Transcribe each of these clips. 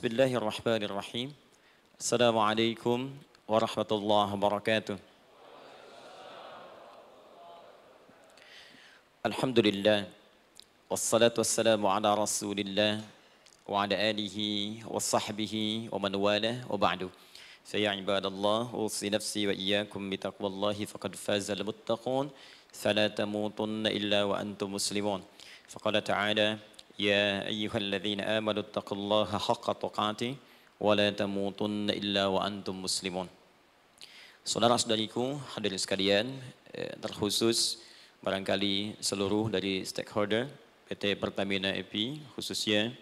Bismillahirrahmanirrahim. Assalamualaikum warahmatullahi wabarakatuh. Alhamdulillah. Wassalatu wassalamu ala rasulillah wa ala alihi wa sahbihi wa man wala wa ba'du. Faya ibadallah, usi nafsi wa iyyakum bitaqwallahi faqad fazal muttaqun. Fala tamutunna illa wa antum muslimun. Faqala ta'ala, ya ayyuhalladzina amanu taqullaha haqqa tuqatih wa la tamutunna illa wa antum muslimun. Saudara-saudariku hadirin sekalian, terkhusus barangkali seluruh dari stakeholder PT Pertamina EP, khususnya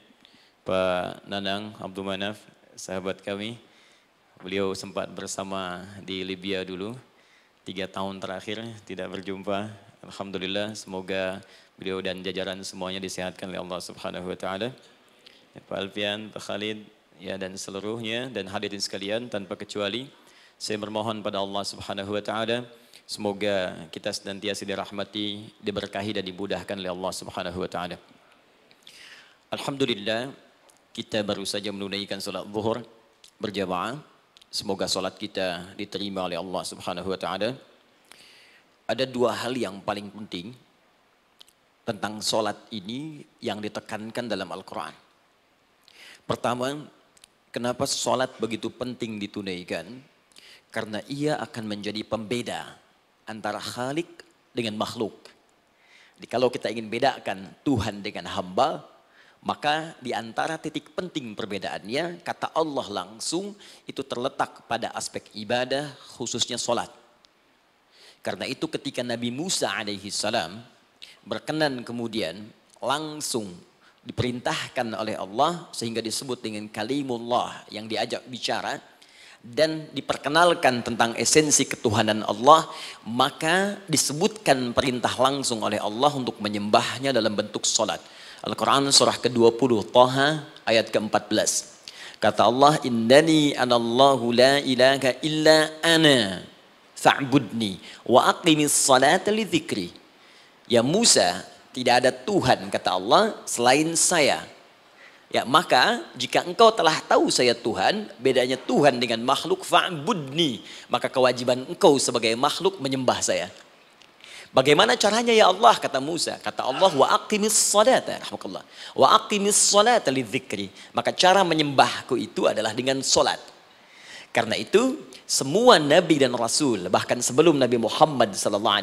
Pak Nanang Abdul Manaf, sahabat kami. Beliau sempat bersama di Libya dulu, 3 tahun terakhir tidak berjumpa. Alhamdulillah, semoga beliau dan jajaran semuanya disehatkan oleh Allah Subhanahu wa taala. Pak Alfian, Pak Khalid, ya dan seluruhnya dan hadirin sekalian tanpa kecuali, saya bermohon pada Allah Subhanahu wa taala semoga kita senantiasa dirahmati, diberkahi dan dimudahkan oleh Allah Subhanahu wa taala. Alhamdulillah, kita baru saja menunaikan salat zuhur berjamaah. Semoga salat kita diterima oleh Allah Subhanahu wa taala. Ada 2 hal yang paling penting tentang sholat ini yang ditekankan dalam Al-Quran. Pertama, kenapa sholat begitu penting ditunaikan? Karena ia akan menjadi pembeda antara Khalik dengan makhluk. Jadi kalau kita ingin bedakan Tuhan dengan hamba, maka di antara titik penting perbedaannya, kata Allah langsung, itu terletak pada aspek ibadah, khususnya sholat. Karena itu ketika Nabi Musa alaihi salam berkenan kemudian langsung diperintahkan oleh Allah sehingga disebut dengan kalimullah yang diajak bicara dan diperkenalkan tentang esensi ketuhanan Allah, maka disebutkan perintah langsung oleh Allah untuk menyembahnya dalam bentuk salat. Al-Quran surah ke-20 Taha ayat ke-14. Kata Allah, innani anallahu la ilaha illa ana fa'budni wa aqimis salata li dzikri. Ya Musa, tidak ada Tuhan kata Allah selain saya. Ya maka jika engkau telah tahu saya Tuhan, bedanya Tuhan dengan makhluk, fa'budni, maka kewajiban engkau sebagai makhluk menyembah saya. Bagaimana caranya ya Allah, kata Musa? Kata Allah, wa aqimis salata, rahmatullah, wa aqimis salata li dzikri. Maka cara menyembahku itu adalah dengan salat. Karena itu semua nabi dan rasul, bahkan sebelum Nabi Muhammad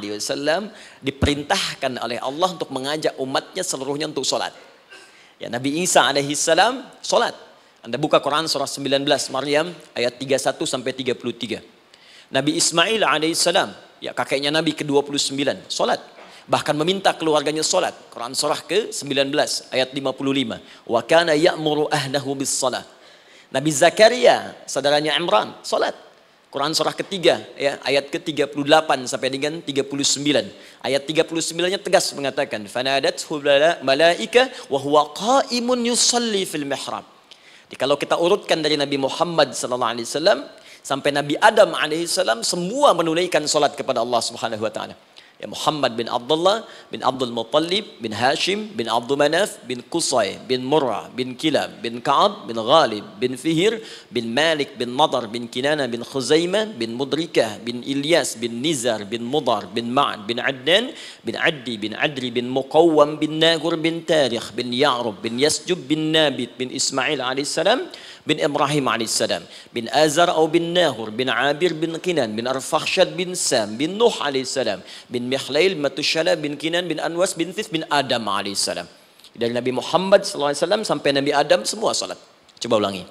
SAW, diperintahkan oleh Allah untuk mengajak umatnya seluruhnya untuk sholat. Ya, Nabi Isa alaihissalam sholat. Anda buka Quran surah 19 Maryam ayat 31 sampai 33. Nabi Ismail alaihissalam, ya kakeknya Nabi ke-29, sholat. Bahkan meminta keluarganya sholat. Quran surah ke-19 ayat 55. Wa kana ya'muru ahlahu bis salah. Nabi Zakaria, saudaranya Imran, sholat. Quran surah ketiga, ya, ayat ke-38 sampai dengan 39. Ayat 39-nya tegas mengatakan, fanadathu malaika wa huwa qa'imun yusalli fil mihrab. Jadi kalau kita urutkan dari Nabi Muhammad SAW sampai Nabi Adam alaihissalam, semua menunaikan sholat kepada Allah Subhanahu wa taala. Ya Muhammad bin Abdullah bin Abdul Muttalib bin Hashim bin Abdul Manaf bin Qusay bin Murrah bin Kilab bin Ka'ab bin Ghalib bin Fihir bin Malik bin Nadar bin Kinana bin Khuzaimah bin Mudrikah bin Ilyas bin Nizar bin Mudar bin Ma'ad bin Adnan bin Addi bin Adri bin Muqawwam bin Nagur bin Tarikh bin Ya'rub bin Yasjub bin Nabit bin Ismail alaihissalam bin Ibrahim alaihissalam bin Azar atau bin Nahur bin Abir bin Kinan bin Arfakhshad bin Sam bin Nuh alaihissalam bin Mihlail Matushala bin Kinan bin Anwas bin Thith bin Adam alaihissalam. Dari Nabi Muhammad SAW sampai Nabi Adam semua salat. Coba ulangi.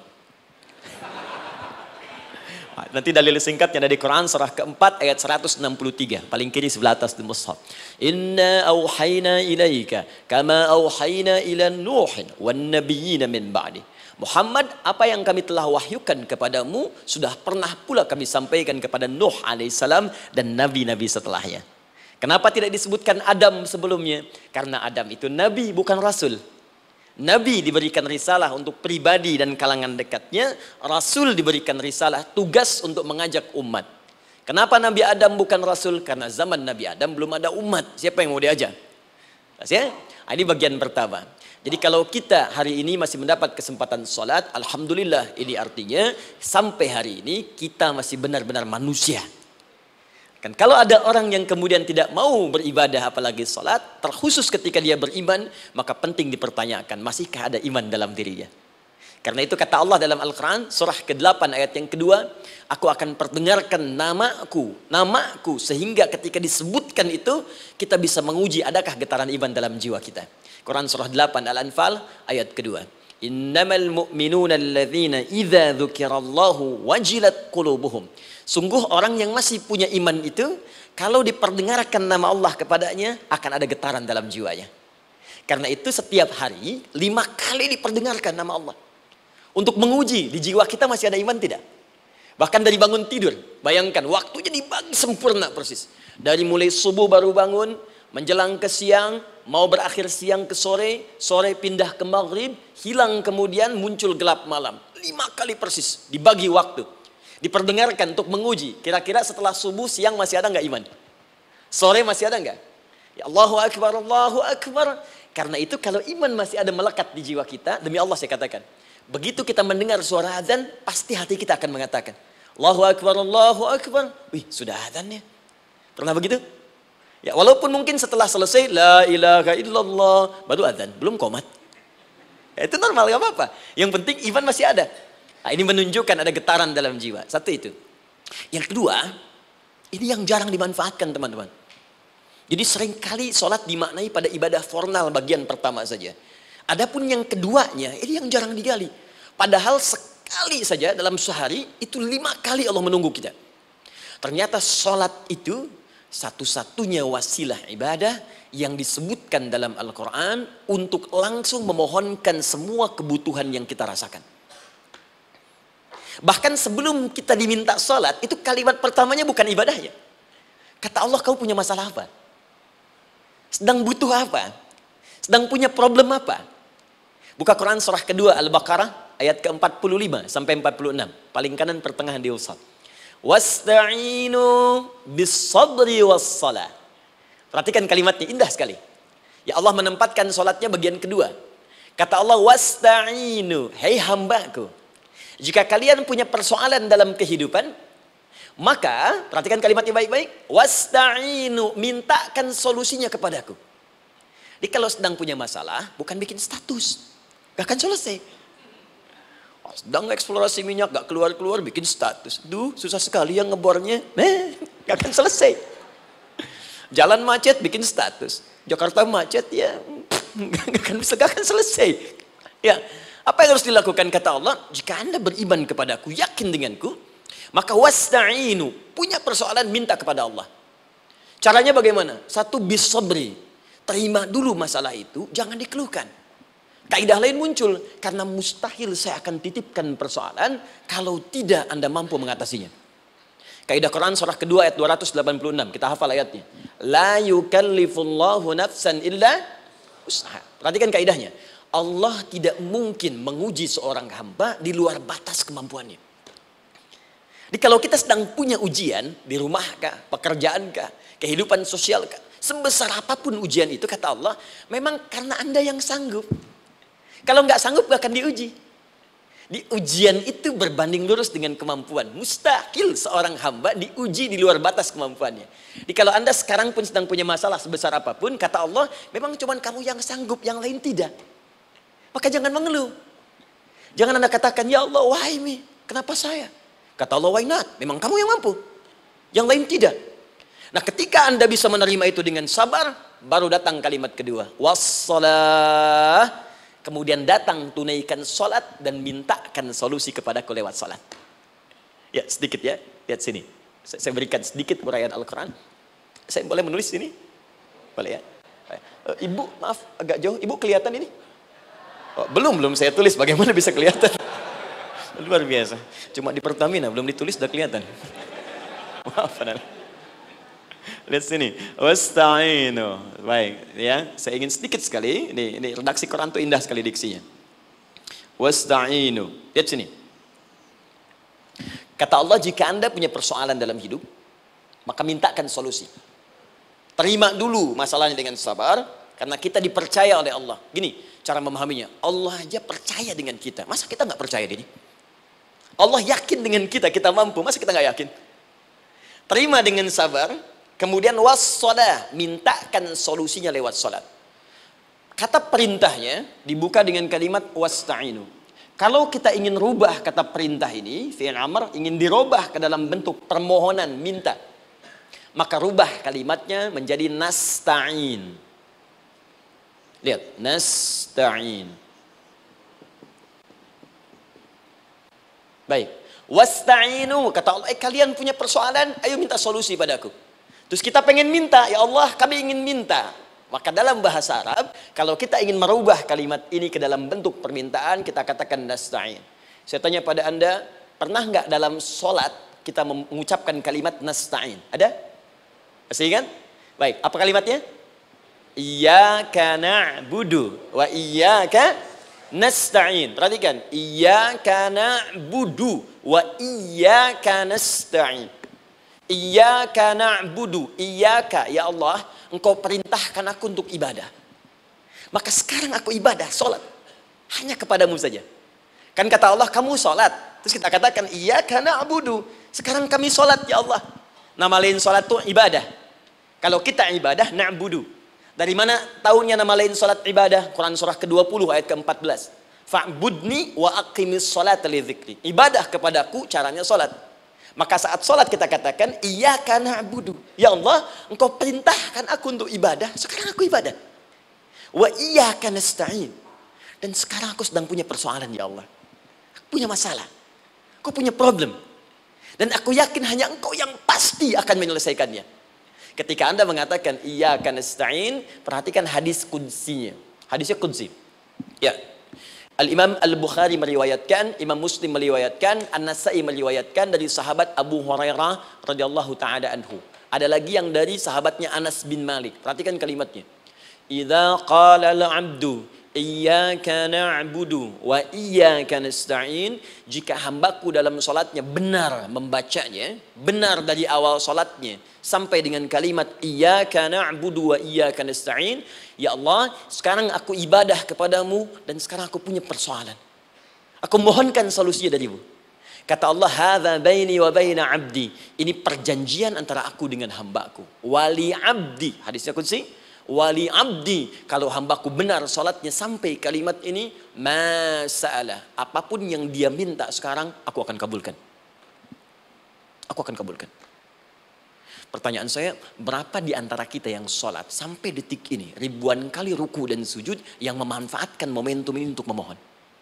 Nanti dalil singkatnya dari Quran surah keempat ayat 163, paling kiri sebelah atas di mushaf. Inna auhayna ilaika kama auhayna ila Nuhin wan nabiyyin min ba'di. Muhammad, apa yang kami telah wahyukan kepadamu sudah pernah pula kami sampaikan kepada Nuh alaihissalam dan nabi-nabi setelahnya. Kenapa tidak disebutkan Adam sebelumnya? Karena Adam itu nabi bukan rasul. Nabi diberikan risalah untuk pribadi dan kalangan dekatnya, rasul diberikan risalah tugas untuk mengajak umat. Kenapa Nabi Adam bukan rasul? Karena zaman Nabi Adam belum ada umat. Siapa yang mau diajak? Ya? Ini bagian pertama. Jadi kalau kita hari ini masih mendapat kesempatan sholat, alhamdulillah, ini artinya sampai hari ini kita masih benar-benar manusia. Kan kalau ada orang yang kemudian tidak mau beribadah apalagi sholat, terkhusus ketika dia beriman, maka penting dipertanyakan, masihkah ada iman dalam dirinya? Karena itu kata Allah dalam Al-Quran, surah ke-8 ayat yang kedua, aku akan perdengarkan namaku, sehingga ketika disebutkan itu, kita bisa menguji adakah getaran iman dalam jiwa kita. Quran surah 8 Al-Anfal ayat kedua. Innamal mu'minuna alladzina idza dzukirallahu wajilat qulubuhum. Sungguh orang yang masih punya iman itu, kalau diperdengarkan nama Allah kepadanya, akan ada getaran dalam jiwanya. Karena itu setiap hari 5 kali diperdengarkan nama Allah. Untuk menguji di jiwa kita masih ada iman tidak? Bahkan dari bangun tidur, bayangkan waktunya dibagi sempurna persis. Dari mulai subuh baru bangun, menjelang ke siang, mau berakhir siang ke sore, sore pindah ke maghrib, hilang kemudian muncul gelap malam. 5 kali persis dibagi waktu. Diperdengarkan untuk menguji. Kira-kira setelah subuh siang masih ada nggak iman? Sore masih ada nggak? Ya Allahu Akbar, Allahu Akbar. Karena itu kalau iman masih ada melekat di jiwa kita, demi Allah saya katakan, begitu kita mendengar suara azan, pasti hati kita akan mengatakan, Allahu Akbar, Allahu Akbar. Wih, sudah azan ya? Pernah begitu? Ya, walaupun mungkin setelah selesai, La ilaha illallah, baru azan, belum qomat. Ya, itu normal, gak apa-apa. Yang penting iman masih ada. Nah, ini menunjukkan ada getaran dalam jiwa. Satu itu. Yang kedua, ini yang jarang dimanfaatkan teman-teman. Jadi seringkali sholat dimaknai pada ibadah formal bagian pertama saja. Adapun yang keduanya, ini yang jarang digali. Padahal sekali saja dalam sehari, itu 5 kali Allah menunggu kita. Ternyata sholat itu satu-satunya wasilah ibadah yang disebutkan dalam Al-Quran untuk langsung memohonkan semua kebutuhan yang kita rasakan. Bahkan sebelum kita diminta sholat, itu kalimat pertamanya bukan ibadahnya. Kata Allah, kau punya masalah apa? Sedang butuh apa? Sedang punya problem apa? Buka Quran surah kedua Al-Baqarah ayat ke-45 sampai 46. Paling kanan pertengahan di usad. Wasta'inu bis-sabri was-salah. Perhatikan kalimatnya, indah sekali. Ya Allah menempatkan salatnya bagian kedua. Kata Allah, wasta'inu, hei hambaku. Jika kalian punya persoalan dalam kehidupan, maka perhatikan kalimatnya baik-baik. Wasta'inu, mintakan solusinya kepadaku. Jadi kalau sedang punya masalah, bukan bikin status. Gak akan selesai. Sedang eksplorasi minyak, gak keluar-keluar, bikin status. Duh, susah sekali yang ngebornya. Gak akan selesai. Jalan macet, bikin status. Jakarta macet, ya gak akan selesai. Ya, apa yang harus dilakukan kata Allah? Jika Anda beriman kepadaku, yakin denganku, maka wasta'inu, punya persoalan, minta kepada Allah. Caranya bagaimana? Satu, bis-sabri. Terima dulu masalah itu, jangan dikeluhkan. Kaidah lain muncul, karena mustahil saya akan titipkan persoalan kalau tidak Anda mampu mengatasinya. Kaidah Quran surah kedua ayat 286, kita hafal ayatnya. La yukallifullahu nafsan illa usaha. Perhatikan kaidahnya. Allah tidak mungkin menguji seorang hamba di luar batas kemampuannya. Jadi kalau kita sedang punya ujian di rumah kah, pekerjaan kah, kehidupan sosial kah, sebesar apapun ujian itu kata Allah, memang karena Anda yang sanggup. Kalau nggak sanggup nggak akan diuji. Di ujian itu berbanding lurus dengan kemampuan. Mustahil seorang hamba diuji di luar batas kemampuannya. Jadi kalau Anda sekarang pun sedang punya masalah sebesar apapun, kata Allah, memang cuma kamu yang sanggup, yang lain tidak. Maka jangan mengeluh. Jangan Anda katakan, ya Allah, why me? Kenapa saya? Kata Allah, why not? Memang kamu yang mampu. Yang lain tidak. Nah, ketika Anda bisa menerima itu dengan sabar, baru datang kalimat kedua. Wassalah. Kemudian datang tunaikan sholat dan mintakan solusi kepadaku lewat sholat. Ya, sedikit ya. Lihat sini. Saya berikan sedikit uraian Al-Quran. Saya boleh menulis sini? Boleh ya? Ibu, maaf, agak jauh. Ibu kelihatan ini? Oh, belum saya tulis. Bagaimana bisa kelihatan? Luar biasa. Cuma di Pertamina, belum ditulis udah kelihatan. Maaf, lihat sini. Wasta'inu. Baik, ya. Saya ingin sedikit sekali. Ini redaksi Quran itu indah sekali diksinya. Wasta'inu. Lihat sini. Kata Allah, jika Anda punya persoalan dalam hidup, maka mintakan solusi. Terima dulu masalahnya dengan sabar, karena kita dipercaya oleh Allah. Gini, cara memahaminya. Allah aja percaya dengan kita. Masa kita nggak percaya diri? Allah yakin dengan kita, kita mampu. Masa kita nggak yakin? Terima dengan sabar. Kemudian wassalah, mintakan solusinya lewat salat. Kata perintahnya dibuka dengan kalimat wasta'inu. Kalau kita ingin rubah kata perintah ini, fi'il amr, ingin dirubah ke dalam bentuk permohonan, minta. Maka rubah kalimatnya menjadi nasta'in. Lihat, nasta'in. Baik. Wasta'inu, kata Allah, kalian punya persoalan, ayo minta solusi padaku. Terus kita pengen minta, ya Allah, kami ingin minta. Maka dalam bahasa Arab, kalau kita ingin merubah kalimat ini ke dalam bentuk permintaan, kita katakan nasta'in. Saya tanya pada Anda, pernah nggak dalam sholat kita mengucapkan kalimat nasta'in? Ada? Masih ingat? Baik, apa kalimatnya? Iyyaka na'budu wa iyyaka nasta'in. Perhatikan, iyyaka na'budu wa iyyaka nasta'in. Iyyaka na'budu, iyyaka, ya Allah, Engkau perintahkan aku untuk ibadah. Maka sekarang aku ibadah, sholat. Hanya kepadamu saja. Kan kata Allah, kamu sholat. Terus kita katakan, iyyaka na'budu. Sekarang kami sholat, ya Allah. Nama lain sholat itu ibadah. Kalau kita ibadah, na'budu. Dari mana tahunya nama lain sholat ibadah? Quran surah ke-20 ayat ke-14. Fa'budni wa aqimis sholata li dzikri. Ibadah kepadaku, caranya sholat. Maka saat sholat kita katakan, iyyaka na'budu. Ya Allah, Engkau perintahkan aku untuk ibadah. Sekarang aku ibadah. Wa iyyaka nasta'in. Dan sekarang aku sedang punya persoalan, ya Allah. Aku punya masalah. Aku punya problem. Dan aku yakin hanya Engkau yang pasti akan menyelesaikannya. Ketika Anda mengatakan, iyyaka nasta'in, perhatikan hadis qudsinya. Hadisnya qudsi. Ya. Al-Imam Al-Bukhari meriwayatkan, Imam Muslim meriwayatkan, An-Nasai meriwayatkan dari sahabat Abu Hurairah radhiyallahu taala anhu. Ada lagi yang dari sahabatnya Anas bin Malik. Perhatikan kalimatnya. Idza qala al-'abdu iyyaka na'budu wa iyyaka nasta'in, jika hambaku dalam salatnya benar membacanya, benar dari awal salatnya sampai dengan kalimat iyyaka na'budu wa iyyaka nasta'in, ya Allah, sekarang aku ibadah kepadamu dan sekarang aku punya persoalan. Aku mohonkan solusinya darimu. Kata Allah, hadza baini wa baina 'abdi. Ini perjanjian antara aku dengan hambaku. Wali 'abdi, hadisnya qudsi. Wali 'abdi, kalau hambaku benar salatnya sampai kalimat ini, masa'alah, apapun yang dia minta sekarang aku akan kabulkan. Aku akan kabulkan. Pertanyaan saya, berapa di antara kita yang sholat sampai detik ini ribuan kali ruku dan sujud yang memanfaatkan momentum ini untuk memohon?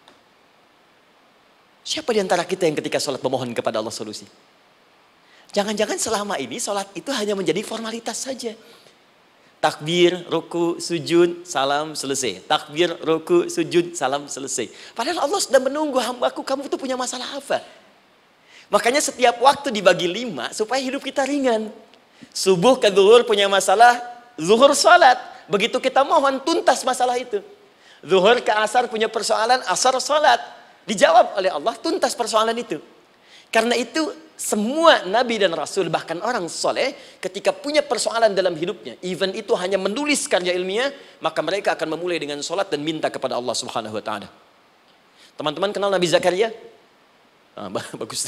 Siapa di antara kita yang ketika sholat memohon kepada Allah solusi? Jangan-jangan selama ini sholat itu hanya menjadi formalitas saja. Takbir, ruku, sujud, salam, selesai. Takbir, ruku, sujud, salam, selesai. Padahal Allah sudah menunggu hambaku, kamu itu punya masalah apa? Makanya setiap waktu dibagi 5 supaya hidup kita ringan. Subuh ke zuhur punya masalah, zuhur salat. Begitu kita mohon tuntas masalah itu. Zuhur ke asar punya persoalan, asar salat. Dijawab oleh Allah, tuntas persoalan itu. Karena itu semua nabi dan rasul, bahkan orang soleh, ketika punya persoalan dalam hidupnya, even itu hanya menulis karya ilmiah, maka mereka akan memulai dengan sholat dan minta kepada Allah Subhanahu Wa Taala. Teman-teman kenal Nabi Zakaria? Bagus.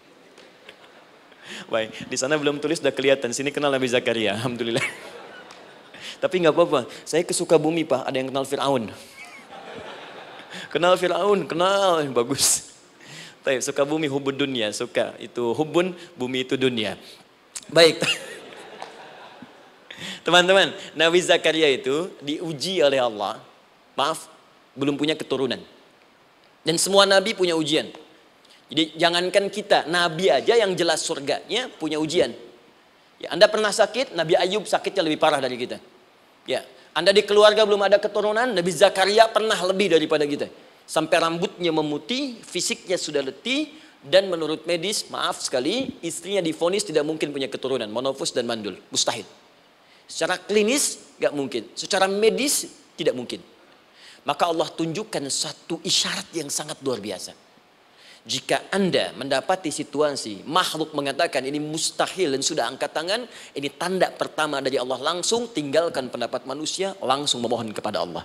Baik, di sana belum tulis, sudah kelihatan. Sini kenal Nabi Zakaria, alhamdulillah. Tapi nggak apa-apa. Saya ke Sukabumi, Pak. Ada yang kenal Fir'aun? Kenal Fir'aun, kenal, bagus. Sukabumi hubun dunia, suka itu hubun, bumi itu dunia. Baik. Teman-teman, Nabi Zakaria itu diuji oleh Allah. Maaf, belum punya keturunan. Dan semua nabi punya ujian. Jadi jangankan kita, nabi aja yang jelas surganya punya ujian. Ya, Anda pernah sakit, Nabi Ayub sakitnya lebih parah dari kita. Ya, Anda di keluarga belum ada keturunan, Nabi Zakaria pernah lebih daripada kita. Sampai rambutnya memutih, fisiknya sudah letih, dan menurut medis, maaf sekali, istrinya divonis tidak mungkin punya keturunan, monofus dan mandul, mustahil. Secara klinis gak mungkin, secara medis tidak mungkin. Maka Allah tunjukkan satu isyarat yang sangat luar biasa. Jika Anda mendapati situasi makhluk mengatakan ini mustahil dan sudah angkat tangan, ini tanda pertama dari Allah, langsung tinggalkan pendapat manusia, langsung memohon kepada Allah.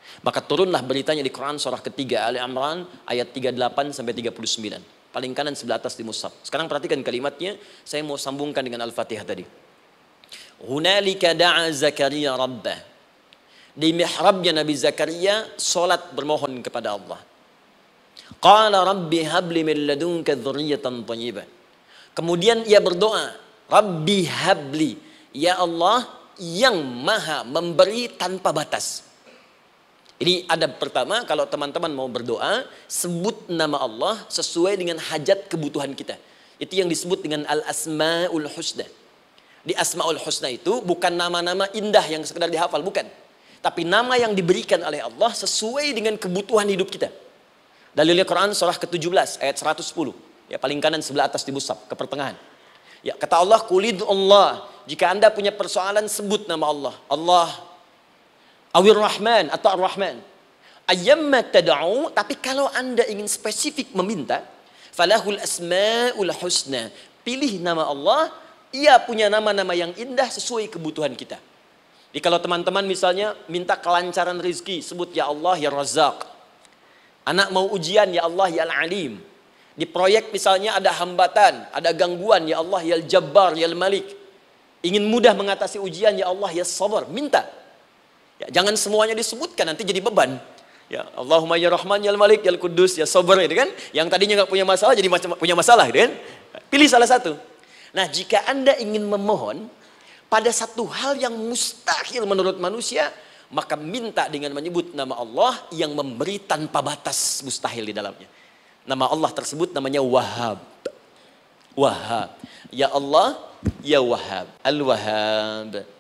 Maka turunlah beritanya di Quran surah ketiga Ali Imran ayat 38 sampai 39. Paling kanan sebelah atas di mushaf. Sekarang perhatikan kalimatnya, saya mau sambungkan dengan Al-Fatihah tadi. Hunalika da'a Zakaria rabbah. Di mihrabnya Nabi Zakaria salat bermohon kepada Allah. Qala rabbi habli min ladunka dzurriyyatan thayyibah. Kemudian ia berdoa, Rabbi habli, ya Allah yang maha memberi tanpa batas. Ini adab pertama, kalau teman-teman mau berdoa, sebut nama Allah sesuai dengan hajat kebutuhan kita. Itu yang disebut dengan Al-Asma'ul Husna. Di Asma'ul Husna itu bukan nama-nama indah yang sekedar dihafal, bukan. Tapi nama yang diberikan oleh Allah sesuai dengan kebutuhan hidup kita. Dalilnya Quran surah ke-17 ayat 110. Ya, paling kanan sebelah atas di mushaf, ke pertengahan. Ya, kata Allah, Qulid Allah. Jika Anda punya persoalan, sebut nama Allah. Allah Awir Rahman atau Ar-Rahman. Ayyamma tad'u, tapi kalau Anda ingin spesifik meminta, falahul asmaul husna. Pilih nama Allah, ia punya nama-nama yang indah sesuai kebutuhan kita. Jadi kalau teman-teman misalnya minta kelancaran rezeki, sebut ya Allah ya Razzaq. Anak mau ujian, ya Allah ya Al-Alim. Di proyek misalnya ada hambatan, ada gangguan, ya Allah ya Al-Jabbar ya Al-Malik. Ingin mudah mengatasi ujian, ya Allah ya Sabar. Minta. Ya, jangan semuanya disebutkan, nanti jadi beban. Ya, Allahumma ya Rahman ya Malik ya Kudus ya Sabar, gitu kan? Yang tadinya nggak punya masalah jadi punya masalah, gitu kan? Pilih salah satu. Nah, jika Anda ingin memohon pada satu hal yang mustahil menurut manusia, maka minta dengan menyebut nama Allah yang memberi tanpa batas, mustahil di dalamnya. Nama Allah tersebut namanya Wahhab. Wahhab. Ya Allah, ya Wahhab. Al-Wahhab.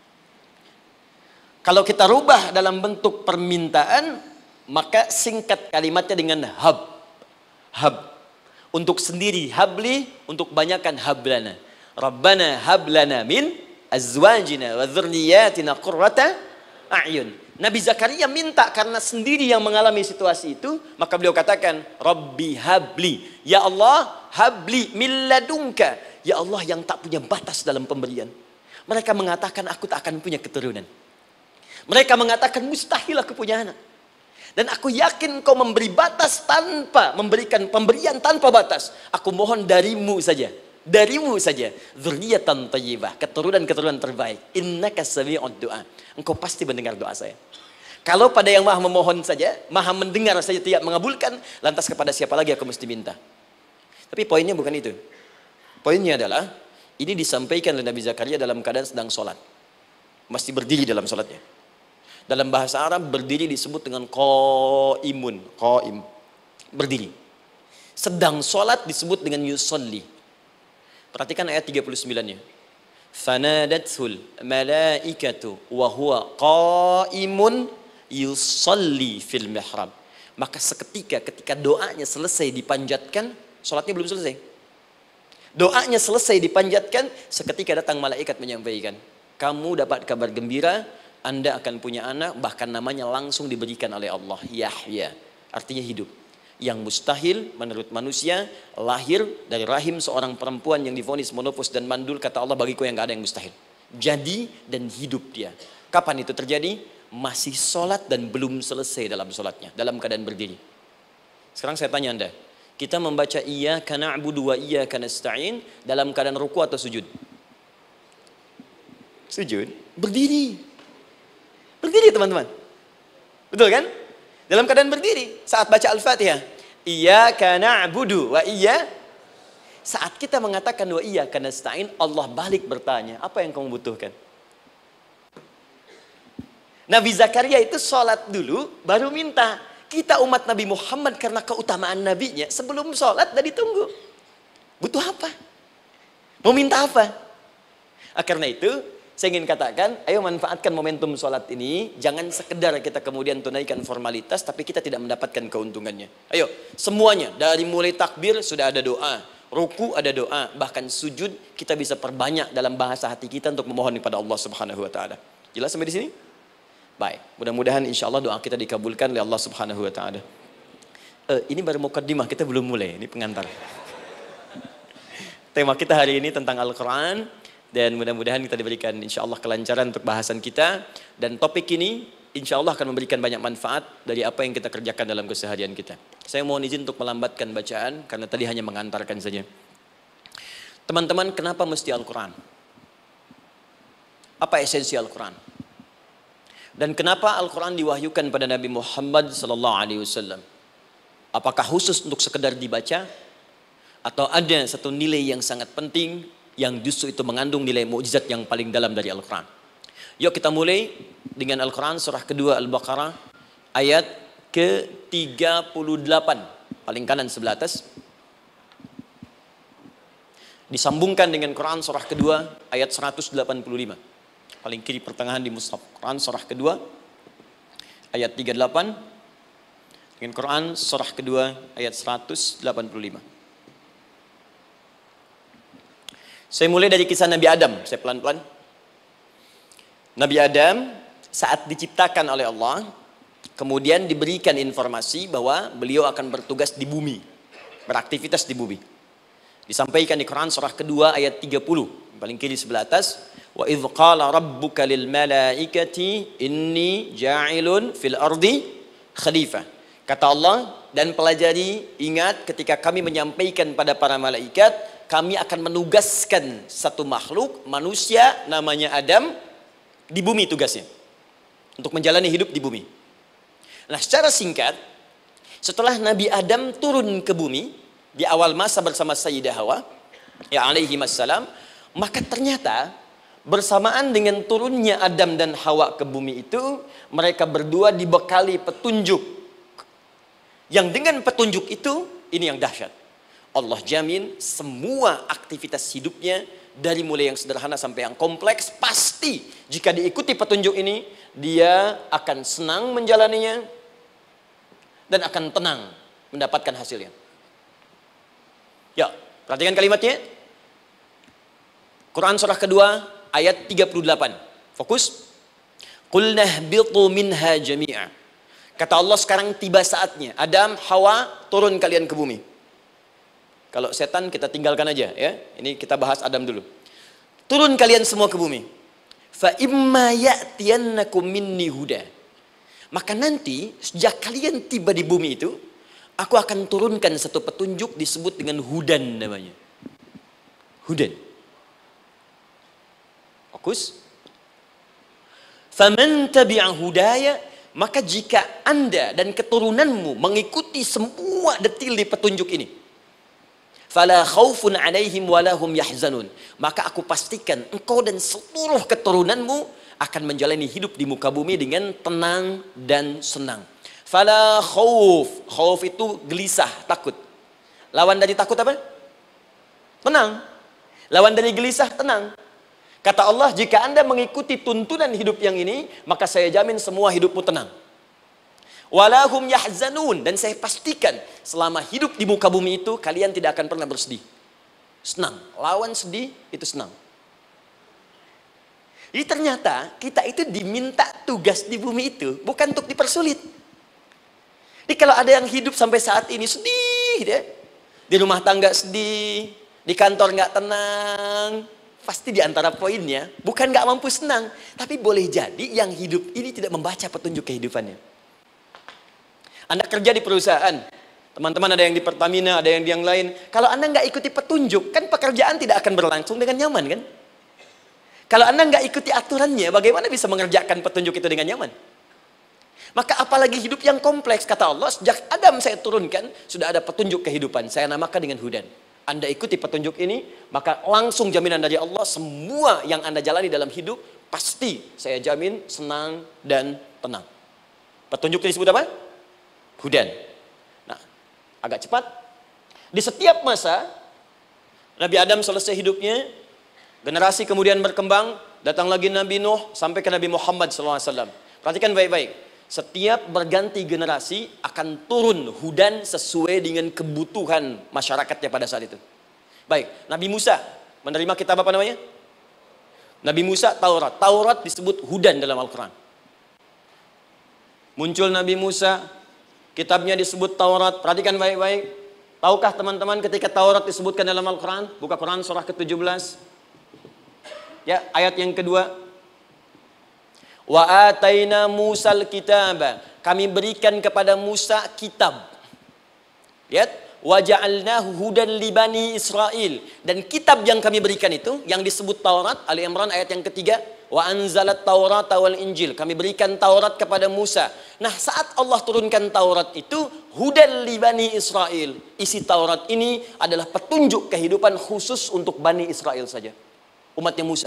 Kalau kita rubah dalam bentuk permintaan, maka singkat kalimatnya dengan hab. Hab. Untuk sendiri habli, untuk banyakkan hablana. Rabbana hablana min azwajina wa dzurriyyatina qurrata a'yun. Nabi Zakaria minta karena sendiri yang mengalami situasi itu, maka beliau katakan, Rabbi habli. Ya Allah, habli min ladunka. Ya Allah yang tak punya batas dalam pemberian. Mereka mengatakan aku tak akan punya keturunan. Mereka mengatakan mustahil aku punya anak. Dan aku yakin kau memberi batas tanpa memberikan pemberian tanpa batas. Aku mohon darimu saja. Darimu saja. Dzurriyyatan thayyibah, keturunan-keturunan terbaik. Innaka sami'ud du'a. Engkau pasti mendengar doa saya. Kalau pada yang maha memohon saja, maha mendengar saja tidak mengabulkan, lantas kepada siapa lagi aku mesti minta? Tapi poinnya bukan itu. Poinnya adalah ini disampaikan oleh Nabi Zakaria dalam keadaan sedang sholat. Masih berdiri dalam sholatnya. Dalam bahasa Arab berdiri disebut dengan qaimun, qaim, berdiri. Sedang sholat disebut dengan yusolli. Perhatikan ayat 39-nya. Fanadathul malaikatu wa huwa qaimun yusolli fil mihrab. Maka seketika ketika doanya selesai dipanjatkan, sholatnya belum selesai. Doanya selesai dipanjatkan, seketika datang malaikat menyampaikan, kamu dapat kabar gembira, Anda akan punya anak, bahkan namanya langsung diberikan oleh Allah, Yahya, artinya hidup. Yang mustahil menurut manusia, lahir dari rahim seorang perempuan yang divonis monopos dan mandul, kata Allah, bagiku yang gak ada yang mustahil. Jadi dan hidup dia. Kapan itu terjadi? Masih sholat dan belum selesai dalam sholatnya, dalam keadaan berdiri. Sekarang saya tanya Anda, kita membaca iyyaka na'budu wa iyyaka nasta'in dalam keadaan ruku atau sujud? Sujud, berdiri. Berdiri teman-teman. Betul kan? Dalam keadaan berdiri saat baca Al-Fatihah. Iyyaka na'budu wa saat kita mengatakan wa iyyaka nasta'in, Allah balik bertanya, apa yang kamu butuhkan? Nabi Zakaria itu sholat dulu baru minta. Kita umat Nabi Muhammad karena keutamaan nabinya sebelum sholat udah ditunggu. Butuh apa? Mau minta apa? Karena itu saya ingin katakan, ayo manfaatkan momentum sholat ini. Jangan sekedar kita kemudian tunaikan formalitas, tapi kita tidak mendapatkan keuntungannya. Ayo, semuanya. Dari mulai takbir sudah ada doa. Ruku ada doa. Bahkan sujud kita bisa perbanyak dalam bahasa hati kita untuk memohon kepada Allah Subhanahu Wa Taala. Jelas sampai di sini? Baik. Mudah-mudahan insya Allah doa kita dikabulkan oleh Allah Subhanahu Wa Taala. Ini baru mukaddimah, kita belum mulai. Ini pengantar. Tema kita hari ini tentang Al-Quran. Dan mudah-mudahan kita diberikan insya Allah kelancaran untuk bahasan kita. Dan topik ini insya Allah akan memberikan banyak manfaat dari apa yang kita kerjakan dalam keseharian kita. Saya mohon izin untuk melambatkan bacaan karena tadi hanya mengantarkan saja. Teman-teman, kenapa mesti Al-Quran? Apa esensi Al-Quran? Dan kenapa Al-Quran diwahyukan pada Nabi Muhammad SAW? Apakah khusus untuk sekedar dibaca? Atau ada satu nilai yang sangat penting yang justru itu mengandung nilai mukjizat yang paling dalam dari Al-Quran? Yuk kita mulai dengan Al-Quran surah kedua Al-Baqarah ayat ke-38. Paling kanan sebelah atas. Disambungkan dengan Quran surah kedua ayat 185. Paling kiri pertengahan di mushaf. Quran surah kedua ayat 38 dengan Quran surah kedua ayat 185. Saya mulai dari kisah Nabi Adam. Saya pelan-pelan. Nabi Adam saat diciptakan oleh Allah, kemudian diberikan informasi bahwa beliau akan bertugas di bumi, beraktivitas di bumi. Disampaikan di Quran surah kedua ayat 30, paling kiri sebelah atas. Wa idh qala rabbuka lil malaikati inni ja'ilun fil ardi khalifah. Kata Allah, dan pelajari, ingat ketika kami menyampaikan pada para malaikat, kami akan menugaskan satu makhluk, manusia namanya Adam, di bumi tugasnya. Untuk menjalani hidup di bumi. Nah, secara singkat, setelah Nabi Adam turun ke bumi, di awal masa bersama Sayyidah Hawa, ya alaihi wassalam, maka ternyata bersamaan dengan turunnya Adam dan Hawa ke bumi itu, mereka berdua dibekali petunjuk. Yang dengan petunjuk itu, ini yang dahsyat. Allah jamin semua aktivitas hidupnya, dari mulai yang sederhana sampai yang kompleks, pasti jika diikuti petunjuk ini, dia akan senang menjalaninya dan akan tenang mendapatkan hasilnya. Ya, perhatikan kalimatnya. Quran surah kedua ayat 38. Fokus. Qul nahbitu minha jami'a. Kata Allah, sekarang tiba saatnya. Adam, Hawa, turun kalian ke bumi. Kalau setan kita tinggalkan aja ya. Ini kita bahas Adam dulu. Turun kalian semua ke bumi. Fa imma ya'tiyannakum minni huda. Maka nanti sejak kalian tiba di bumi itu, aku akan turunkan satu petunjuk disebut dengan hudan namanya. Hudan. Fokus. Faman tabi'a hudaya, maka jika Anda dan keturunanmu mengikuti semua detil di petunjuk ini, fala khaufun 'alaihim wala hum yahzanun, maka aku pastikan engkau dan seluruh keturunanmu akan menjalani hidup di muka bumi dengan tenang dan senang. Fala khauf, khauf itu gelisah, takut. Lawan dari takut apa? Tenang. Lawan dari gelisah, tenang. Kata Allah, jika Anda mengikuti tuntunan hidup yang ini, maka saya jamin semua hidupmu tenang. Walahum yahzanun, dan saya pastikan selama hidup di muka bumi itu kalian tidak akan pernah bersedih. Senang, lawan sedih itu senang. Jadi ternyata kita itu diminta tugas di bumi itu bukan untuk dipersulit. Jadi kalau ada yang hidup sampai saat ini sedih, ya, di rumah tangga sedih, di kantor nggak tenang, pasti di antara poinnya bukan nggak mampu senang, tapi boleh jadi yang hidup ini tidak membaca petunjuk kehidupannya. Anda kerja di perusahaan, teman-teman ada yang di Pertamina, ada yang di yang lain. Kalau Anda nggak ikuti petunjuk, kan pekerjaan tidak akan berlangsung dengan nyaman, kan? Kalau Anda nggak ikuti aturannya, bagaimana bisa mengerjakan petunjuk itu dengan nyaman? Maka apalagi hidup yang kompleks, kata Allah, sejak Adam saya turunkan, sudah ada petunjuk kehidupan, saya namakan dengan hudan. Anda ikuti petunjuk ini, maka langsung jaminan dari Allah, semua yang Anda jalani dalam hidup, pasti saya jamin senang dan tenang. Petunjuk ini disebut apa? Hudan. Nah, agak cepat. Di setiap masa, Nabi Adam selesai hidupnya, generasi kemudian berkembang, datang lagi Nabi Nuh, sampai ke Nabi Muhammad SAW. Perhatikan baik-baik. Setiap berganti generasi akan turun hudan sesuai dengan kebutuhan masyarakatnya pada saat itu. Baik, Nabi Musa menerima kitab apa namanya? Nabi Musa, Taurat. Taurat disebut hudan dalam Al-Quran. Muncul Nabi Musa, kitabnya disebut Taurat. Perhatikan baik-baik. Tahukah teman-teman ketika Taurat disebutkan dalam Al-Quran? Buka Quran surah ke-17. Ya, ayat yang kedua. Wa ataina Musal kitaba. Kami berikan kepada Musa kitab. Lihat, wa ja'alnahu hudan li bani Israil. Dan kitab yang kami berikan itu yang disebut Taurat, Ali Imran ayat yang ketiga, wa anzalat Taurata wal Injil. Kami berikan Taurat kepada Musa. Nah, saat Allah turunkan Taurat itu hudan li bani Israil. Isi Taurat ini adalah petunjuk kehidupan khusus untuk Bani Israel saja. Umatnya Musa.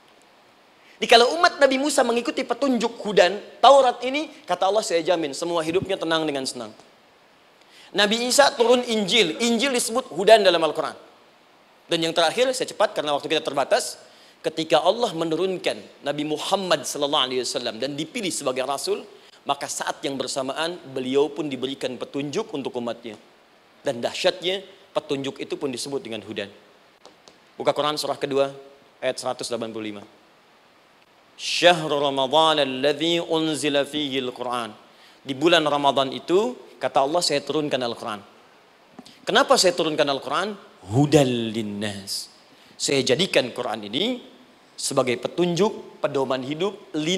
Jadi kalau umat Nabi Musa mengikuti petunjuk hudan Taurat ini, kata Allah, saya jamin semua hidupnya tenang dengan senang. Nabi Isa turun Injil. Injil disebut hudan dalam Al-Quran. Dan yang terakhir, saya cepat karena waktu kita terbatas. Ketika Allah menurunkan Nabi Muhammad SAW dan dipilih sebagai Rasul, maka saat yang bersamaan beliau pun diberikan petunjuk untuk umatnya. Dan dahsyatnya petunjuk itu pun disebut dengan hudan. Buka Quran surah kedua ayat 185. Syahrul Ramadan alladzi unzila fihi al-Quran. Di bulan Ramadan itu, kata Allah, saya turunkan Al-Quran. Kenapa saya turunkan Al-Quran? Hudal linnas. Saya jadikan Quran ini sebagai petunjuk, pedoman hidup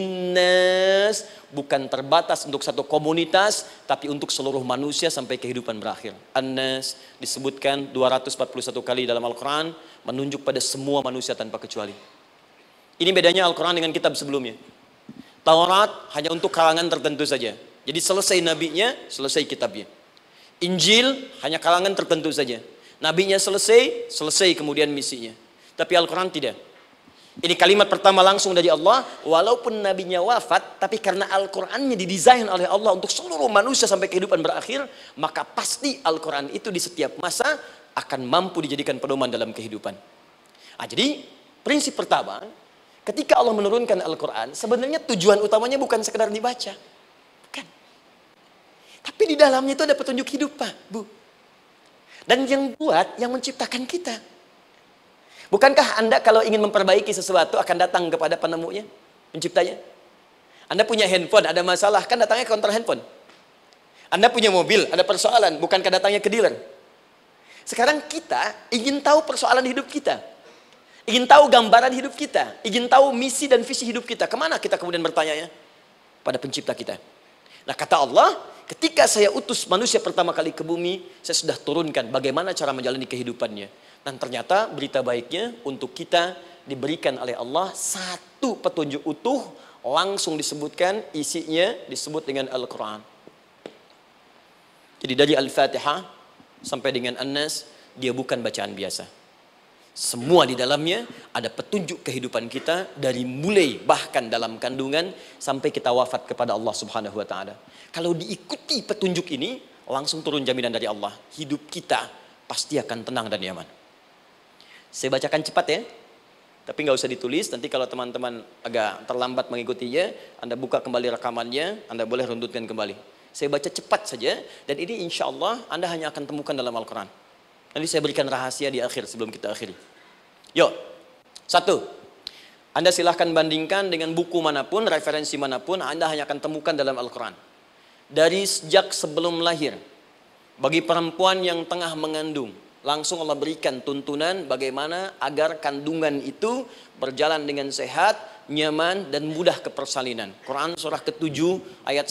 linnas, bukan terbatas untuk satu komunitas, tapi untuk seluruh manusia sampai kehidupan berakhir. An-Nas disebutkan 241 kali dalam Al-Quran, menunjuk pada semua manusia tanpa kecuali. Ini bedanya Al-Quran dengan kitab sebelumnya. Taurat hanya untuk kalangan tertentu saja. Jadi selesai nabinya, selesai kitabnya. Injil hanya kalangan tertentu saja. Nabinya selesai, selesai kemudian misinya. Tapi Al-Quran tidak. Ini kalimat pertama langsung dari Allah. Walaupun nabinya wafat, tapi karena Al-Qurannya didesain oleh Allah untuk seluruh manusia sampai kehidupan berakhir, maka pasti Al-Quran itu di setiap masa akan mampu dijadikan pedoman dalam kehidupan. Nah, jadi prinsip pertama, ketika Allah menurunkan Al-Quran, sebenarnya tujuan utamanya bukan sekedar dibaca. Bukan. Tapi di dalamnya itu ada petunjuk hidup, Pak, Bu. Dan yang buat, yang menciptakan kita. Bukankah Anda kalau ingin memperbaiki sesuatu akan datang kepada penemunya, penciptanya? Anda punya handphone, ada masalah, kan datangnya ke counter handphone. Anda punya mobil, ada persoalan, bukankah datangnya ke dealer? Sekarang kita ingin tahu persoalan hidup kita. Ingin tahu gambaran hidup kita, ingin tahu misi dan visi hidup kita. Kemana kita kemudian bertanya? Pada pencipta kita. Nah, kata Allah, ketika saya utus manusia pertama kali ke bumi, saya sudah turunkan bagaimana cara menjalani kehidupannya. Dan ternyata berita baiknya untuk kita diberikan oleh Allah satu petunjuk utuh, langsung disebutkan, isinya disebut dengan Al-Quran. Jadi dari Al-Fatihah sampai dengan An-Nas, dia bukan bacaan biasa. Semua di dalamnya ada petunjuk kehidupan kita dari mulai bahkan dalam kandungan sampai kita wafat kepada Allah Subhanahu wa taala. Kalau diikuti petunjuk ini, langsung turun jaminan dari Allah. Hidup kita pasti akan tenang dan nyaman. Saya bacakan cepat ya. Tapi nggak usah ditulis, nanti kalau teman-teman agak terlambat mengikutinya, Anda buka kembali rekamannya, Anda boleh runtutkan kembali. Saya baca cepat saja, dan ini insya Allah Anda hanya akan temukan dalam Al-Quran. Nanti saya berikan rahasia di akhir sebelum kita akhiri. Yuk, satu, Anda silahkan bandingkan dengan buku manapun, referensi manapun, Anda hanya akan temukan dalam Al-Quran. Dari sejak sebelum lahir, bagi perempuan yang tengah mengandung, langsung Allah berikan tuntunan bagaimana agar kandungan itu berjalan dengan sehat, nyaman, dan mudah ke persalinan. Quran surah ke-7 ayat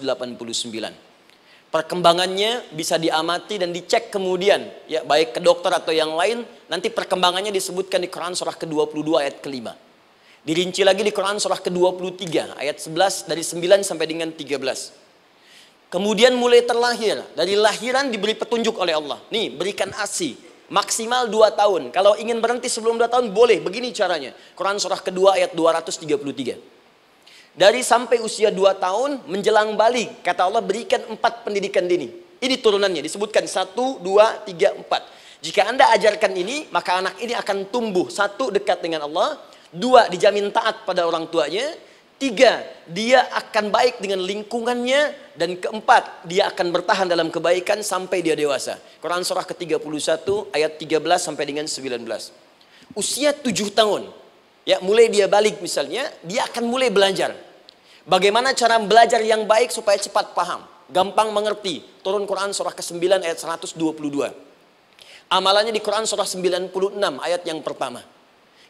189. Perkembangannya bisa diamati dan dicek kemudian, ya, baik ke dokter atau yang lain. Nanti perkembangannya disebutkan di Quran surah ke-22 ayat ke-5. Dirinci lagi di Quran surah ke-23 ayat 11 dari 9 sampai dengan 13. Kemudian mulai terlahir, dari lahiran diberi petunjuk oleh Allah. Nih, berikan ASI maksimal 2 tahun. Kalau ingin berhenti sebelum 2 tahun boleh, begini caranya. Quran surah ke-2 ayat 233. Dari sampai usia 2 tahun menjelang balik, kata Allah berikan 4 pendidikan dini. Ini turunannya disebutkan 1, 2, 3, 4. Jika Anda ajarkan ini, maka anak ini akan tumbuh. 1, dekat dengan Allah. 2, dijamin taat pada orang tuanya. 3, dia akan baik dengan lingkungannya. Dan 4, dia akan bertahan dalam kebaikan sampai dia dewasa. Quran surah ke-31 ayat 13 sampai dengan 19. Usia 7 tahun. Ya, mulai dia balik misalnya, dia akan mulai belajar. Bagaimana cara belajar yang baik supaya cepat paham, gampang mengerti. Turun Quran surah ke-9 ayat 122. Amalannya di Quran surah 96 ayat yang pertama.